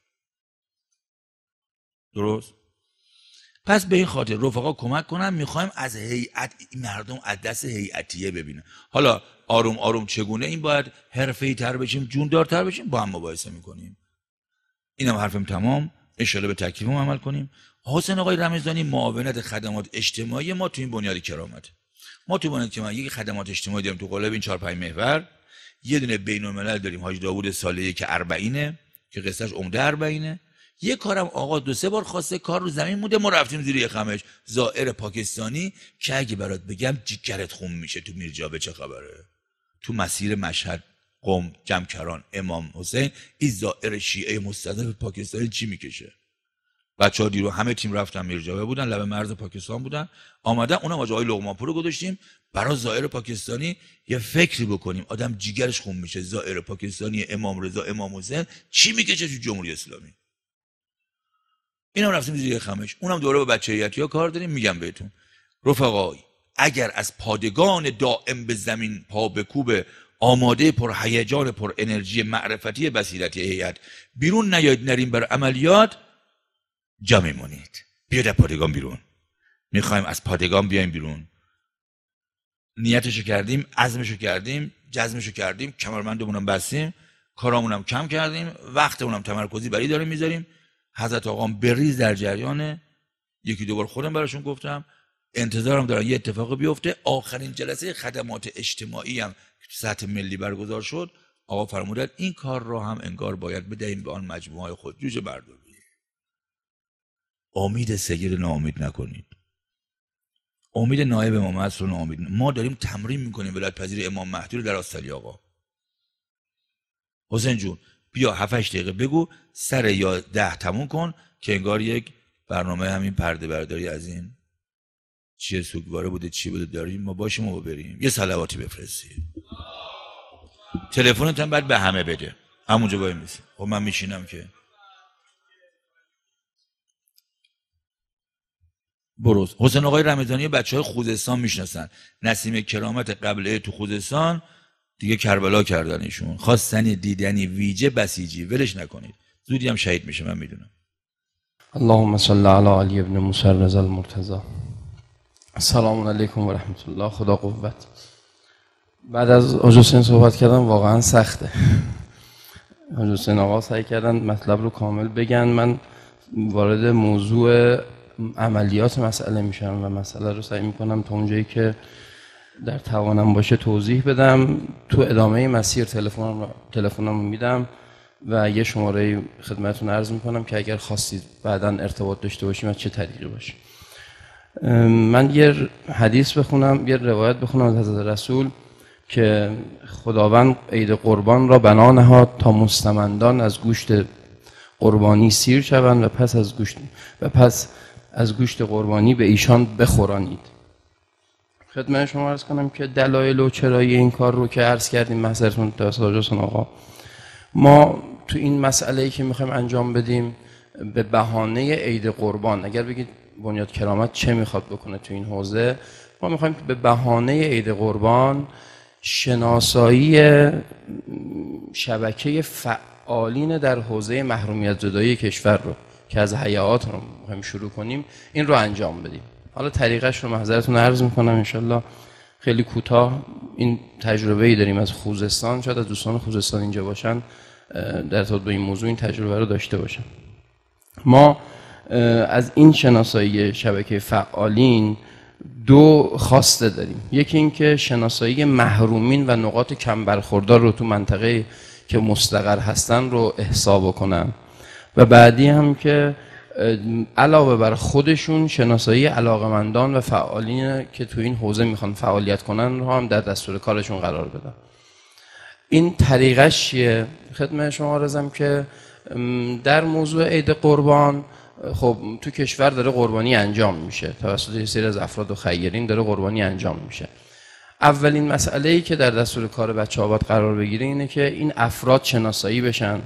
درست؟ پس به این خاطر رفقا کمک کنن. میخوایم از هیئت مردم از دست هیئتیه ببینن. حالا آروم آروم چگونه این باید حرفه‌ای تر بشیم، جوندارتر بشیم، با هم مباحثه میکنیم. اینم حرفم تمام. ان شاءالله به تکلیفم عمل کنیم. حسین آقای رمضانی معاونت خدمات اجتماعی ما تو این بنیاد کرامت. ما تو بنیاد کرامت یک خدمات اجتماعی داریم تو قالب این 4-5 محور. یه دونه بین‌الملل داریم حاج داوود صالحی که 40 که قصهش عمده 40. یه کارم آقا 2-3 بار خواسته، کار رو زمین موده، ما رفتیم زیر یه خمش، زائر پاکستانی که اگه برات بگم جگرت خون میشه. تو میرجابه چه خبره؟ تو مسیر مشهد، قم، جمکران، امام حسین، این زائر شیعه مستضعف پاکستانی چی میکشه؟ بچه‌ها دیرو همه تیم رفتن میرجابه بودن، لب مرز پاکستان بودن، آمدن. اونم آقای لقمانپور رو گذاشتیم برای زائر پاکستانی یه فکری بکنیم. آدم جیگرش خون میشه. زائر پاکستانی امام رضا، امام حسین چی میکشه تو جمهوری اسلامی؟ اینم رفتیم زیر خمش. اونم دوره با بچه هیئتی‌ها کار داریم. میگم بهتون رفقای، اگر از پادگان دائم به زمین پا به کوب آماده پر هیجان پر انرژی معرفتی بصیرتی هیئت بیرون نیاید، نریم بر عملیات، جا میمونید. بیاید پادگان بیرون. میخوایم از پادگان بیایم بیرون. نیتشو کردیم، عزمشو کردیم، جزمشو کردیم، کمربندمونم بستیم، کارامونم کم کردیم، وقتمونم تمرکزی بری داریم میذاریم. حضرت آقام بریز در جریانه. یکی دو بار خودم براشون گفتم انتظارم دارن یه اتفاق بیفته. آخرین جلسه خدمات اجتماعی هم که سطح ملی برگزار شد، آقا فرمودن این کار رو هم انگار باید بدهیم به آن مجموعه خود جوجه برداری. امید سگیر ناامید نکنید. امید نایب امام هست رو ناامید. ما داریم تمرین میکنیم ولایت پذیر امام مهدی رو در آستالی آقا. حسین جون بیا 7-8 دقیقه بگو سر یا 10 تموم کن که انگار یک برنامه همین پرده برداری از این چیه سوگواره بوده چی بوده داریم ما باشیم و بریم. یه صلواتی بفرستی. تلفنت هم بعد به همه بده. همونجا وای میسی. خب من میشینم که بروز. حسین آقای رمضانی بچهای خوزستان میشناسن. نسیم کرامت قبله تو خوزستان دیگه کربلا کردن ایشون. خواستن دیدنی ویژه بسیجی ولش نکنید. زودی هم شهید میشه من میدونم.
اللهم صل علی علی ابن موسی رضا المرتضی. السلام علیکم و رحمت الله. خدا قوت. بعد از حاج حسین صحبت کردن واقعا سخته. حاج حسین آقا سعی کردن مطلب رو کامل بگن. من وارد موضوع عملیات مسئله میشم و مسئله رو سعی میکنم تا اونجایی که در توانم باشه توضیح بدم. تو ادامه مسیر تلفنم میدم و یه شماره خدمتتون عرض میکنم که اگر خواستید بعداً ارتباط داشته باشیم از چه طریقی باشه. من یه حدیث بخونم، یه روایت بخونم از حضرت رسول که خداوند عید قربان را بنا نهاد تا مستمندان از گوشت قربانی سیر شوند و پس از گوشت قربانی به ایشان بخورانید. خدمت شما عرض کنم که دلایل و چرایی این کار رو که عرض کردیم محضرتون توسط حاج حسین آقا، ما تو این مسئله‌ای که میخوایم انجام بدیم به بهانه عید قربان، اگر بگید بنیاد کرامت چه میخواد بکنه تو این حوزه، ما میخوایم به بهانه عید قربان شناسایی شبکه فعالین در حوزه محرومیت زدایی کشور رو که از حیات رو میخوایم شروع کنیم این رو انجام بدیم. حالا طریقش رو محضرتون عرض میکنم انشالله خیلی کوتاه. این تجربه‌ای داریم از خوزستان، شاید از دوستان خوزستان اینجا باشن در ارتباط با این موضوع این تجربه رو داشته باشن. ما از این شناسایی شبکه فعالین دو خواسته داریم. یکی این که شناسایی محرومین و نقاط کم برخوردار رو تو منطقه که مستقر هستن رو احصا بکنن و بعدی هم که علاوه بر خودشون شناسایی علاقمندان و فعالین که تو این حوزه میخوان فعالیت کنن رو هم در دستور کارشون قرار بدن. این طریقش چیه؟ خدمت شما عرضم که در موضوع عید قربان خب تو کشور داره قربانی انجام میشه توسط یه سری از افراد و خیرین داره قربانی انجام میشه. اولین مسئله‌ای که در دستور کار بچه‌ها باید قرار بگیره اینه که این افراد شناسایی بشن.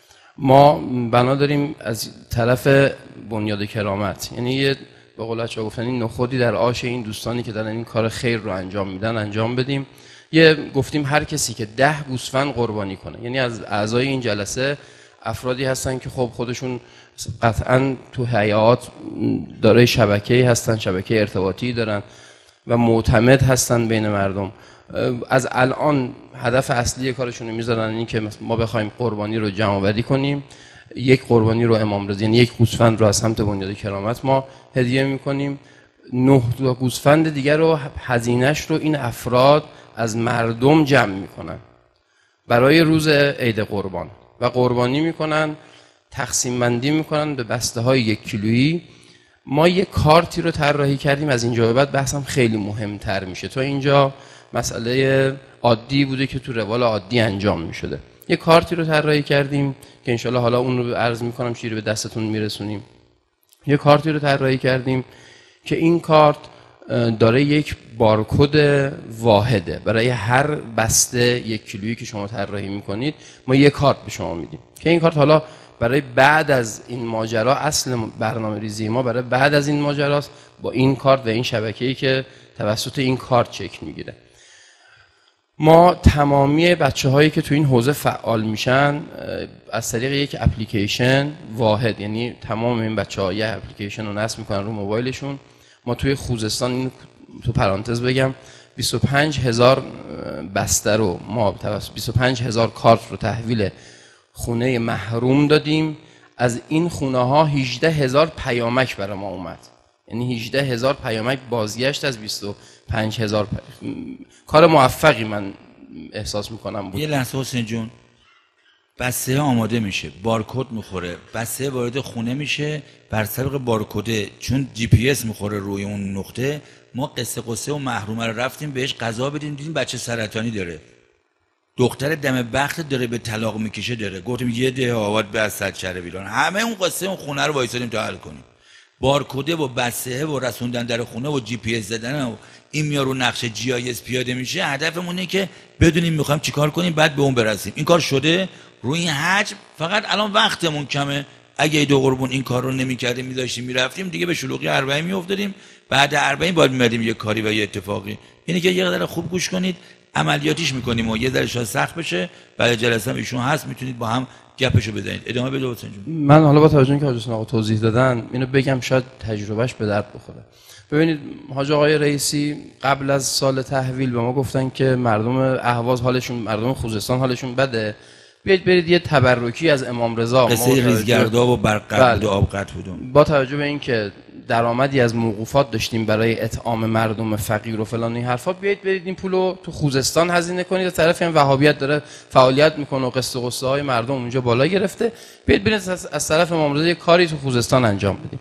ما بنا داریم از طرف بنیاد کرامت، یعنی یه به قول بچه‌ها گفتن این نخودی در آش این دوستانی که دارن این کار خیر رو انجام میدن انجام بدیم. یه گفتیم هر کسی که 10 گوسفند قربانی کنه، یعنی از اعضای این جلسه افرادی هستن که خب خودشون قطعاً تو حیات دارای شبکه‌ای هستن، شبکه ارتباطی دارن و معتمد هستن بین مردم. از الان هدف اصلی کارشون رو میذارن این که ما بخوایم قربانی رو جمع‌آوری کنیم، یک قربانی رو امام رضا یعنی یک گوسفند رو از سمت بنیاد کرامت ما هدیه میکنیم، 9 گوسفند دیگر رو هزینه‌اش رو این افراد از مردم جمع میکنن برای روز عید قربان و قربانی میکنن، تقسیم بندی میکنن به بسته های 1 کیلویی. ما یک کارتی رو طراحی کردیم، از اینجا به بعد بحثم خیلی مهمتر میشه. تا اینجا مسئله عادی بوده که تو روال عادی انجام میشده. یک کارتی رو طراحی کردیم که انشالله حالا اون رو عرض میکنم شیر به دستتون میرسونیم. یک کارتی رو طراحی کردیم که این کارت داره یک بارکد واحده برای هر بسته 1 کیلویی که شما طراحی میکنید ما یک کارت به شما میدیم که این کارت حالا برای بعد از این ماجرا، اصل برنامه ریزی ما برای بعد از این ماجراست، با این کارت و این شبکه‌ای که توسط این کارت چک میگیره. ما تمامی بچه‌هایی که تو این حوزه فعال میشن از طریق یک اپلیکیشن واحد، یعنی تمام این بچه‌ها یه اپلیکیشن رو نصب میکنن رو موبایلشون، ما توی خوزستان، این تو پرانتز بگم، 25,000 بسته رو ما 25,000 کارت رو تحویل خونه محروم دادیم. از این خونه ها 18,000 پیامک برای ما اومد، یعنی 18,000 پیامک بازگشت از 25,000 کار موفقی من احساس میکنم بود.
یه لحظه حسین جون، بسته آماده میشه، بارکد میخوره، بسته وارد خونه میشه، بر طبق بارکده چون جی پی اس میخوره روی اون نقطه، ما قصه و محرومه رو رفتیم بهش غذا بدیم، دیدیم بچه سرطانی داره، دختر دم بخت داره به طلاق میکشه داره، گفتیم یه ده آواد به از صد شهر بیرون، همه اون قصه اون خونه رو وایسادیم تا حل کنیم. بارکده و بسته و رسوندن در خونه و جی پی اس زدن و این میاد رو نقشه جی آی اس پیاده میشه. هدفمون اینه که بدونیم میخوایم چیکار کنیم بعد به اون برسیم. این کار شده روی این حجم. فقط الان وقتمون کمه. اگه دو قربون این کار رو نمی‌کردیم می‌داشتیم میرفتیم دیگه به شلوغی 40 میافتادیم. بعد 40 باید می‌مدیم یه کاری و یه اتفاقی. اینه که یه ذره خوب گوش کنید، عملیاتیش می‌کنیم و یه ذره شاید سخت بشه. بعد جلسه هم ایشون هست میتونید با هم گپشو بزنید. ادامه بده حسین جون.
من حالا با توجه اینکه حاج حسین آقا توضیح دادن اینو بگم شاید تجربهش به درد بخوره. ببینید حاج آقای رئیسی قبل از سال تحویل به ما گفتن که مردم اهواز حالشون، مردم خوزستان حالشون بده، بیاید برید یه تبرکی از امام رضا.
قصه ریزگرداب و برق قطع و آب قطع بودم.
با توجه به اینکه درآمدی از موقوفات داشتیم برای اطعام مردم فقیر و فلان این حرفا، بیایید برید این پولو تو خوزستان هزینه کنید. از طرفی هم وهابیت داره فعالیت میکنه و قصه و قصه های مردم اونجا بالا گرفته، بیایید برید از طرف امام رضا یه کاری تو خوزستان انجام بدیم.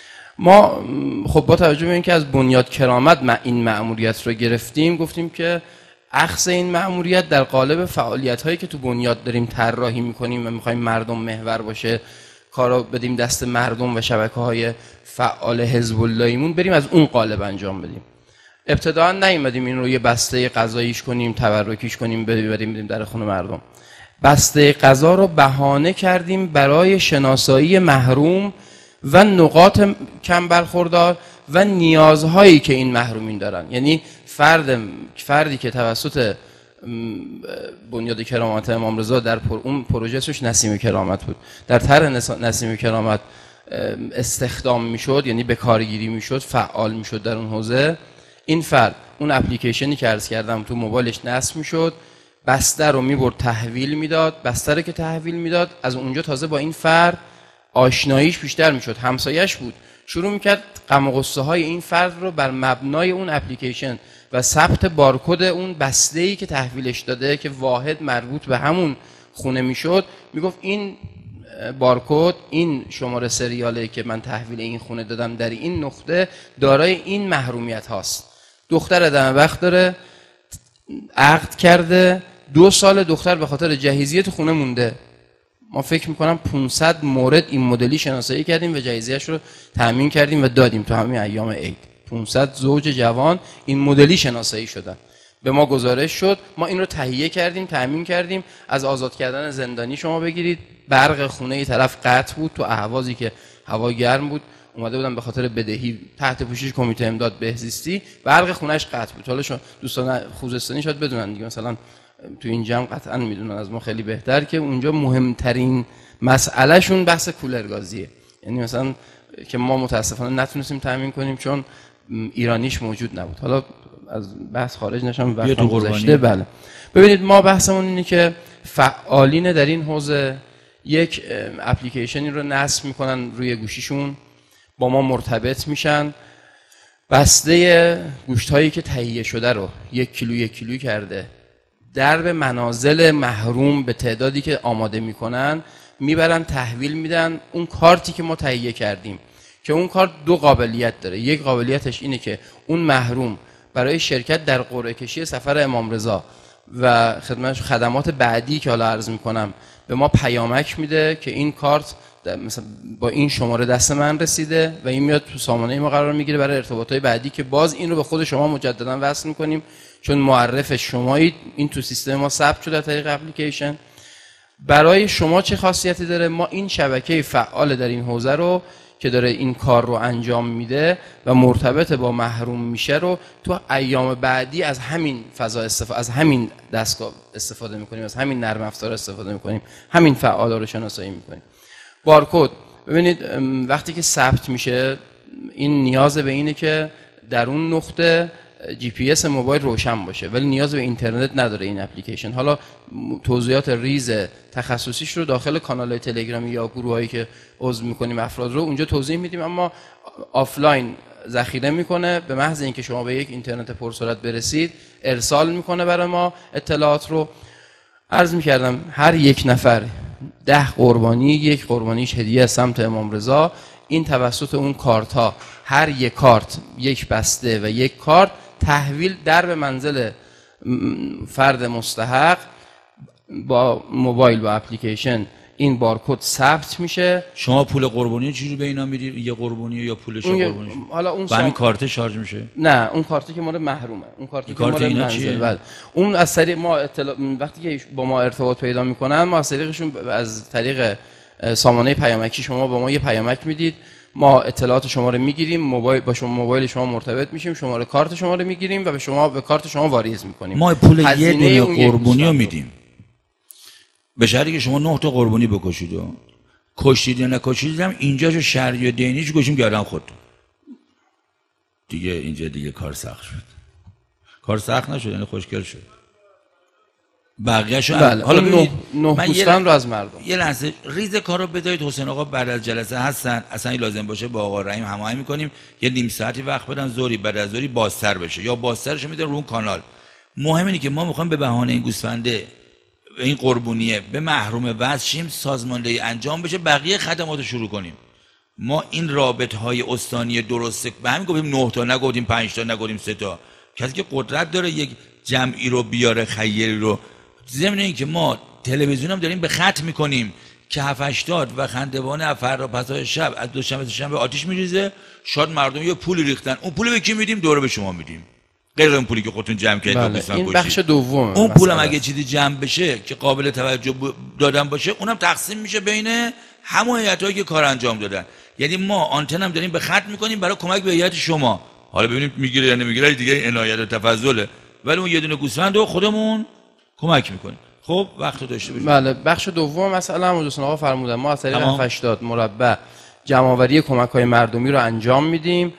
ما خب با توجه به اینکه از بنیاد کرامت این مأموریت رو گرفتیم، گفتیم که اخذ این مأموریت در قالب فعالیت‌هایی که تو بنیاد داریم طراحی می‌کنیم و می‌خوایم مردم محور باشه، کارو بدیم دست مردم و شبکه‌های فعال حزب اللهیمون، بریم از اون قالب انجام بدیم. ابتداً نیومدیم این رو یه بسته غذاییش کنیم، تبرکیش کنیم، بدیم در خونه مردم. بسته غذا رو بهانه کردیم برای شناسایی محروم و نقاط کم برخوردار و نیازهایی که این محرومین دارن. یعنی فردی که توسط بنیاد کرامت امام رضا در اون پروژه سوش نسیم کرامت بود، در طرح نسیم کرامت استخدام میشد، یعنی به کارگیری میشد، فعال میشد در اون حوزه، این فرد اون اپلیکیشنی که عرض کردم تو موبایلش نصب میشد، بسته رو میبرد تحویل میداد، بسته رو که تحویل میداد از اونجا تازه با این فرد آشناییش بیشتر میشد، همسایش بود، شروع میکرد غم و غصه های این فرد رو بر مبنای اون اپلیکیشن و ثبت بارکد اون بسته‌ای که تحویلش داده که واحد مربوط به همون خونه میشد، میگفت این بارکد، این شماره سریالی که من تحویل این خونه دادم در این نقطه دارای این محرومیت هاست. دختر دم وقت داره، عقد کرده، 2 سال دختر به خاطر جهیزیه تو خونه مونده. ما فکر میکنم 500 مورد این مدلی شناسایی کردیم و جهیزیه‌اش رو تامین کردیم و دادیم تو همین ایام عید. 500 زوج جوان این مدلی شناسایی شدن. به ما گزارش شد، ما این رو تهیه کردیم، تامین کردیم. از آزاد کردن زندانی شما بگیرید، برق خونه ای طرف قطع بود تو اهوازی که هوا گرم بود، اومده بودن به خاطر بدهی تحت پوشش کمیته امداد بهزیستی، برق خونه‌اش قطع بود. حالا دوستان خوزستانی شاید بدونن دیگه، مثلا تو این جمع قطعا میدونن از ما خیلی بهتر که اونجا مهمترین مسئله شون بحث کولرگازیه. یعنی مثلا که ما متاسفانه نتونستیم تامین کنیم چون ایرانیش موجود نبود. حالا از بحث خارج نشم، وقت گذشته. بله ببینید، ما بحثمون اینه که فعالین در این حوزه یک اپلیکیشنی رو نصب میکنن روی گوشیشون، با ما مرتبط میشن، بسته گوشت هایی که تهیه شده رو 1 کیلو کرده درب منازل محروم به تعدادی که آماده میکنن میبرن تحویل میدن. اون کارتی که ما تهیه کردیم که اون کارت 2 قابلیت داره. یک قابلیتش اینه که اون محروم برای شرکت در قرعه کشی سفر امام رضا و خدمات بعدی که حالا عرض میکنم به ما پیامک میده که این کارت مثلا با این شماره دست من رسیده و این میاد تو سامانه ما قرار میگیره برای ارتباطات بعدی که باز این رو به خود شما مجددا وصل میکنیم چون معرف شمایید. این تو سیستم ما ثبت شده از طریق اپلیکیشن. برای شما چه خاصیتی داره؟ ما این شبکه فعال در این حوزه رو که داره این کار رو انجام میده و مرتبط با محروم میشه رو تو ایام بعدی از همین فضا از همین دستگاه استفاده میکنیم، از همین نرم افزار استفاده میکنیم، همین فعالا رو شناسایی میکنیم. بارکد، ببینید وقتی که ثبت میشه این نیاز به اینه که در اون نقطه جی پی اس موبایل روشن باشه، ولی نیاز به اینترنت نداره این اپلیکیشن. حالا توضیحات ریز تخصصیش رو داخل کانال تلگرامی یا گروهایی که عضو میکنیم افراد رو اونجا توضیح میدیم، اما آفلاین ذخیره میکنه. به محض اینکه شما به یک اینترنت پرسرعت برسید ارسال میکنه برای ما اطلاعات رو. عرض میکردم هر یک نفر 10 قربانی، یک قربانیش هدیه از سمت امام رضا. این توسط اون کارت ها، هر یک کارت یک بسته و یک کارت تحویل در به منزل فرد مستحق با موبایل و اپلیکیشن این بارکد ثبت میشه.
شما پول قربانی چجوری به اینا میدید؟ یه قربانی یا پولش قربانی؟
حالا اون
با همین کارت شارژ میشه؟
نه، اون کارتی که مال محرومه، اون کارتی که مال منزل. بعد اون از طریق ما وقتی که با ما ارتباط پیدا میکنن، ما از طریقشون، از طریق سامانه پیامکی شما با ما یه پیامک میدید، ما اطلاعات شما رو میگیریم، موبایل شما مرتبط میشیم، شماره کارت شما رو میگیریم و به کارت شما واریز میکنیم.
ما پول یه دونه قربانی رو میدیم، به شرطی که شما 9 تا قربانی بکشید و کشتید یا نکشید هم اینجاشو شرعی و دینیش گوشیم گردن خود دیگه. اینجا دیگه کار سخت شد. کار سخت نشد، یعنی خوشگل شد. بقیه‌شو
بله.
حالا ببینید
من گوسفند رو از مردم
یه لحظه ریز کارو بدایید. حسین آقا بعد از جلسه هستن، اصلا لازم باشه با آقا رحیم هماهنگ می‌کنیم یه نیم ساعتی وقت بدن، ظهری بعد از ظهری بازتر بشه یا بازترش میده رو اون کانال. مهم اینه که ما می‌خوایم به بهانه این گوسفنده، این قربونیه، به محروم وضع شیم، سازماندهی انجام بشه، بقیه خدمات رو شروع کنیم. ما این رابطه‌های استانی درسته، به همین گفتیم 9 تا نگفتیم 5 تا نگفتیم 3 تا. کسی که قدرت داره یک جمعی رو بیاره، خیری رو، ضمن این که ما تلویزیون هم داریم به خط میکنیم که 780 و خندوانه فردا پسای شب از دوشنبه تا شنبه آتیش میریزه، شاید مردم یه پولی ریختن، اون پول به کی میدیم؟ دوره به شما میدیم، غیر اون پولی که خودتون جمع کردید.
این بخش دوم.
اون پولم اگه چیزی جمع بشه که قابل توجه دادن باشه، اونم تقسیم میشه بین همون هیئتایی که کار انجام دادن. یعنی ما آنتن هم داریم به خط میکنیم برای کمک به هیئت شما. حالا ببینیم میگیره یا نمیگیره دیگه عنایت و تفضله، ولی اون یه دونه گوسفند رو خودمون کمک میکنیم. خب وقت داشته باشید.
بله، بخش دوم مثلا حضرت آقا فرمودن ما از طریق 780 مربع جمع‌آوری کمک‌های مردمی رو انجام میدیم.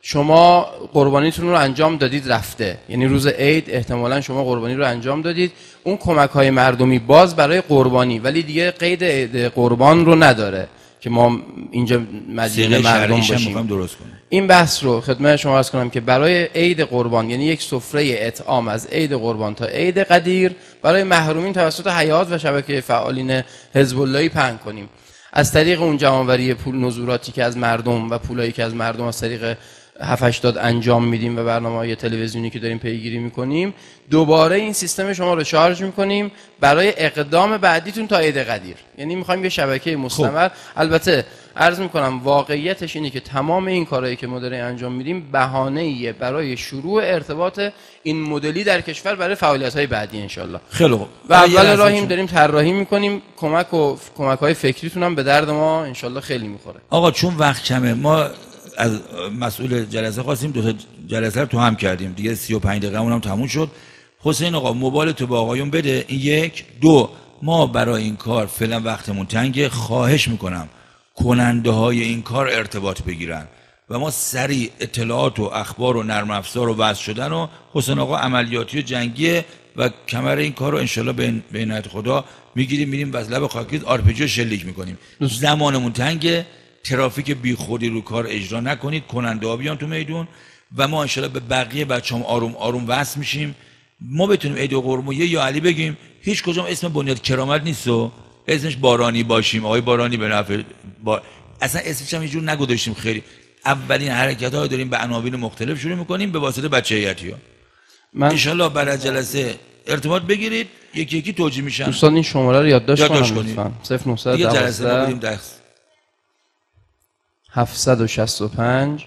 شما قربانیتون رو انجام دادید رفته، یعنی روز عید احتمالاً شما قربانی رو انجام دادید، اون کمک‌های مردمی باز برای قربانی، ولی دیگه قید عید قربان رو نداره که ما اینجا مدیون مردم باشیم.
درست کنیم.
این بحث رو خدمت شما عرض کنم که برای عید قربان، یعنی یک سفره اطعام از عید قربان تا عید قدیر برای محرومین توسط حیات و شبکه فعالین حزب اللهی پهن کنیم. از طریق اون جمع‌آوری پول نزوراتی که از مردم و پولایی که از مردم از طریق 780 انجام میدیم و برنامه‌های تلویزیونی که داریم پیگیری میکنیم، دوباره این سیستم شما رو شارژ میکنیم برای اقدام بعدیتون تا عید قدیر. یعنی میخوایم یه شبکه مستمر. البته عرض میکنم واقعیتش اینه که تمام این کارهایی که ما داریم انجام میدیم بهانه‌ایه برای شروع ارتباط این مدلی در کشور برای فعالیت‌های بعدی انشالله.
خیلی خوب.
و اول راهیم داریم طراحی میکنیم، کمک‌های فکریتون هم به درد ما انشالله خیلی میخوره.
آقا چون وقت کمه، ما از مسئول جلسه خواستیم 2 تا جلسه رو تو هم کردیم دیگه، 35 دقیقه اونم تموم شد. حسین آقا موبایل تو به آقایون بده. این 1 2 ما برای این کار فعلا وقتمون تنگه، خواهش میکنم کننده های این کار ارتباط بگیرن و ما سریع اطلاعات و اخبار و نرم افزار و وضع شدن و حسین آقا عملیاتی و جنگیه و کمر این کار رو انشالله به عنایت خدا میگیریم، میریم وز لب خاکریز آرپیجی شلیک میکنیم. زمانمون تنگه، ترافیک بی خودی رو کار اجرا نکنید، کننده ها بیان تو میدون و ما انشالله به بقیه بچه‌ام آروم آروم وصل میشیم. ما بتونیم عید قربان یا علی بگیم، هیچ کجام اسم بنیاد کرامت نیست و اسمش بارانی باشیم، آقای بارانی به نفع اصلا اسمش هم اینجور نگذاشتیم. خیلی اولین حرکت‌ها داریم به عناوین مختلف شروع می‌کنیم به واسطه بچه هیئتی‌ها. ان شاءالله بعد از جلسه ارتباط بگیرید، یکی یکی توجیه میشن.
دوستان این شماره رو یادداشت کنید لطفاً. 0912 765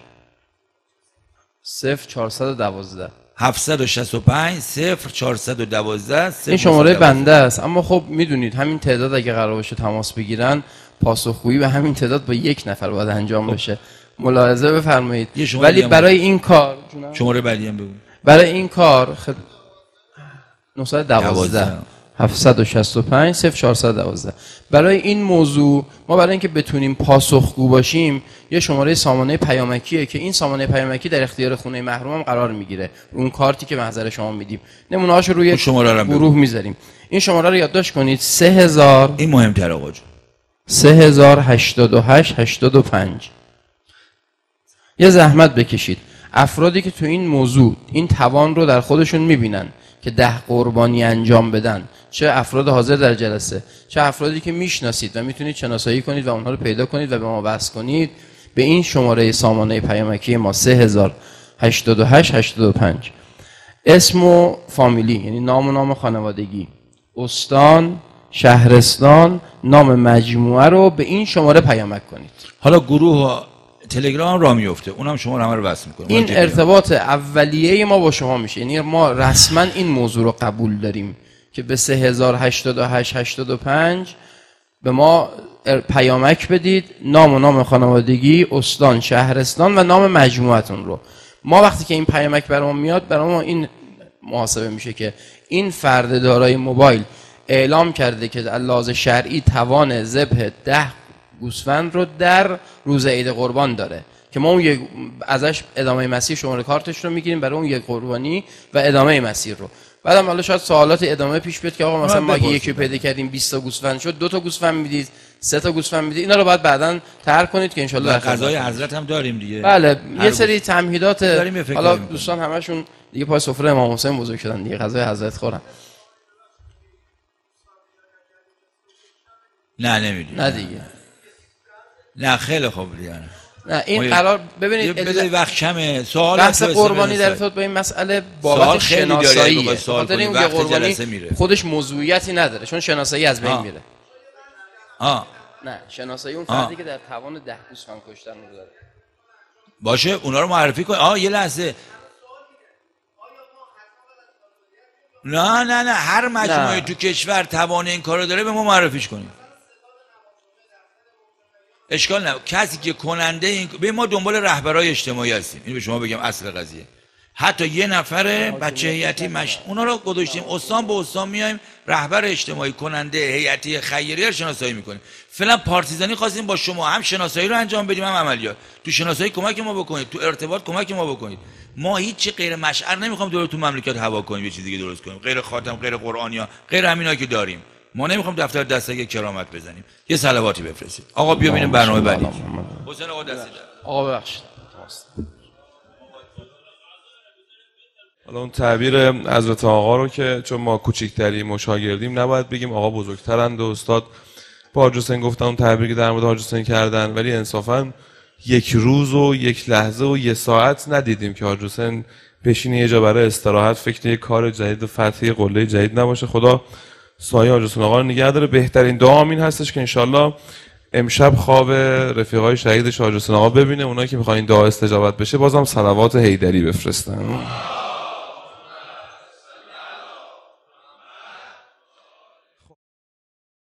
0412
765 0412.
این شماره بنده است، اما خب میدونید همین تعداد اگه قرار باشه تماس بگیرن، پاسخگویی به همین تعداد با 1 نفر باید انجام بشه. ملاحظه بفرمایید. ولی برای این کار شماره
بعدی هم بگو.
برای این کار 912 765 0412. برای این موضوع ما برای اینکه بتونیم پاسخگو باشیم یه شماره سامانه پیامکیه که این سامانه پیامکی در اختیار خونه محروم هم قرار میگیره، اون کارتی که محضر شما میدیم. نمونه‌هاشو روی گروه میذاریم. این شماره رو یادداشت کنید: 3000.
این مهم‌تر آقا جون.
3088 85. یه زحمت بکشید. افرادی که تو این موضوع این توان رو در خودشون میبینن که 10 قربانی انجام بدن، چه افراد حاضر در جلسه، چه افرادی که میشناسید و میتونید شناسایی کنید و اونها رو پیدا کنید و به ما وصل کنید، به این شماره سامانه پیامکی ما 3088 85. اسم و فامیلی، یعنی نام خانوادگی، استان، شهرستان، نام مجموعه رو به این شماره پیامک کنید.
حالا گروه تلگرام را میفته، اونم شما همه رو وصل میکنه.
این ارتباط اولیه ما با شما میشه، یعنی ما رسما این موضوع رو قبول داریم که به 3088 85 به ما پیامک بدید، نام خانوادگی، استان، شهرستان و نام مجموعتون رو. ما وقتی که این پیامک برام میاد، برام این محاسبه میشه که این فرد دارای موبایل اعلام کرده که لحاظ شرعی توان ذبح 10 گوسفند رو در روز عید قربان داره، که ما اون ازش ادامه مسیر شماره کارتش رو میگیریم برای اون یک قربانی و ادامه مسیر رو. بعدم حالا شاید سوالات ادامه پیش بیاد که آقا مثلا ما اگه یکی پیدا کردیم 20 تا گوسفند شد، 2 تا گوسفند میدید، 3 تا گوسفند میدید، اینا رو بعد بعداً طرح کنید که ان شاء الله
قضای حضرت هم داریم دیگه.
بله، یه سری تمهیدات. حالا دوستان همشون دیگه پای سفره امام حسین بزرگ شدن دیگه، غذای حضرت خورن.
نه نمیدونم.
نه دیگه.
نه خیلی خوب دیگه.
نه این قرار ببینید
بذارید وقت کمه. سوال
بحث قربانی در ارتباط با این مسئله بابت شناساییه. خاطر این یه قربانی خودش موضوعیتی نداره، چون شناسایی از بین میره. نه شناسایی اون فردی که در توان 10 گوسفند کشتن رو داره.
باشه اونا رو معرفی کن. یه لحظه. نه هر مجموعه تو کشور توان این کارو داره به ما معرفیش کنید. اشکال نه. کسی که کننده این به ما دنبال رهبرای اجتماعی هستیم، اینو به شما بگم اصل قضیه. حتی یه نفر بچه هیئتی اونا رو گذاشتیم استان به استان میایم رهبر اجتماعی کننده هیئتی خیریه رو شناسایی میکنیم. فعلا پارتیزانی خواستیم با شما هم شناسایی رو انجام بدیم هم عملیات. تو شناسایی کمک ما بکنید، تو ارتباط کمک ما بکنید. ما هیچ غیر مشعر نمیخوام دور تو مملکت هوا کنیم، یه چیز دیگه درست کنیم، غیر خاتم، غیر قرآنیا، غیر همینا که داریم. ما نمیخوام دفتر دستگاه کرامت بزنیم. یه صلواتی بفرستید. آقا بیا ببینیم برنامه بعدی. حسین آقا دستی در.
آقا ببخشید.
حالا اون تعبیر حضرت آقا رو که چون ما کوچیک‌تریم و شاگردیم نباید بگیم آقا بزرگترند و استاد با حاج حسین گفتن اون تعبیری که در مورد حاج حسین کردن، ولی انصافاً یک روز و یک لحظه و یک ساعت ندیدیم که حاج حسین بشینه یه جا برای استراحت فکر یه کار جدید و فتح قله جدید نباشه. خدا سایه حاج حسین آقا رو نگه داره. بهترین دعا این هستش که انشالله امشب خواب رفیقای شهید حاج حسین آقا ببینه. اونایی که میخوان این دعا استجابت بشه بازم صلوات حیدری بفرستن.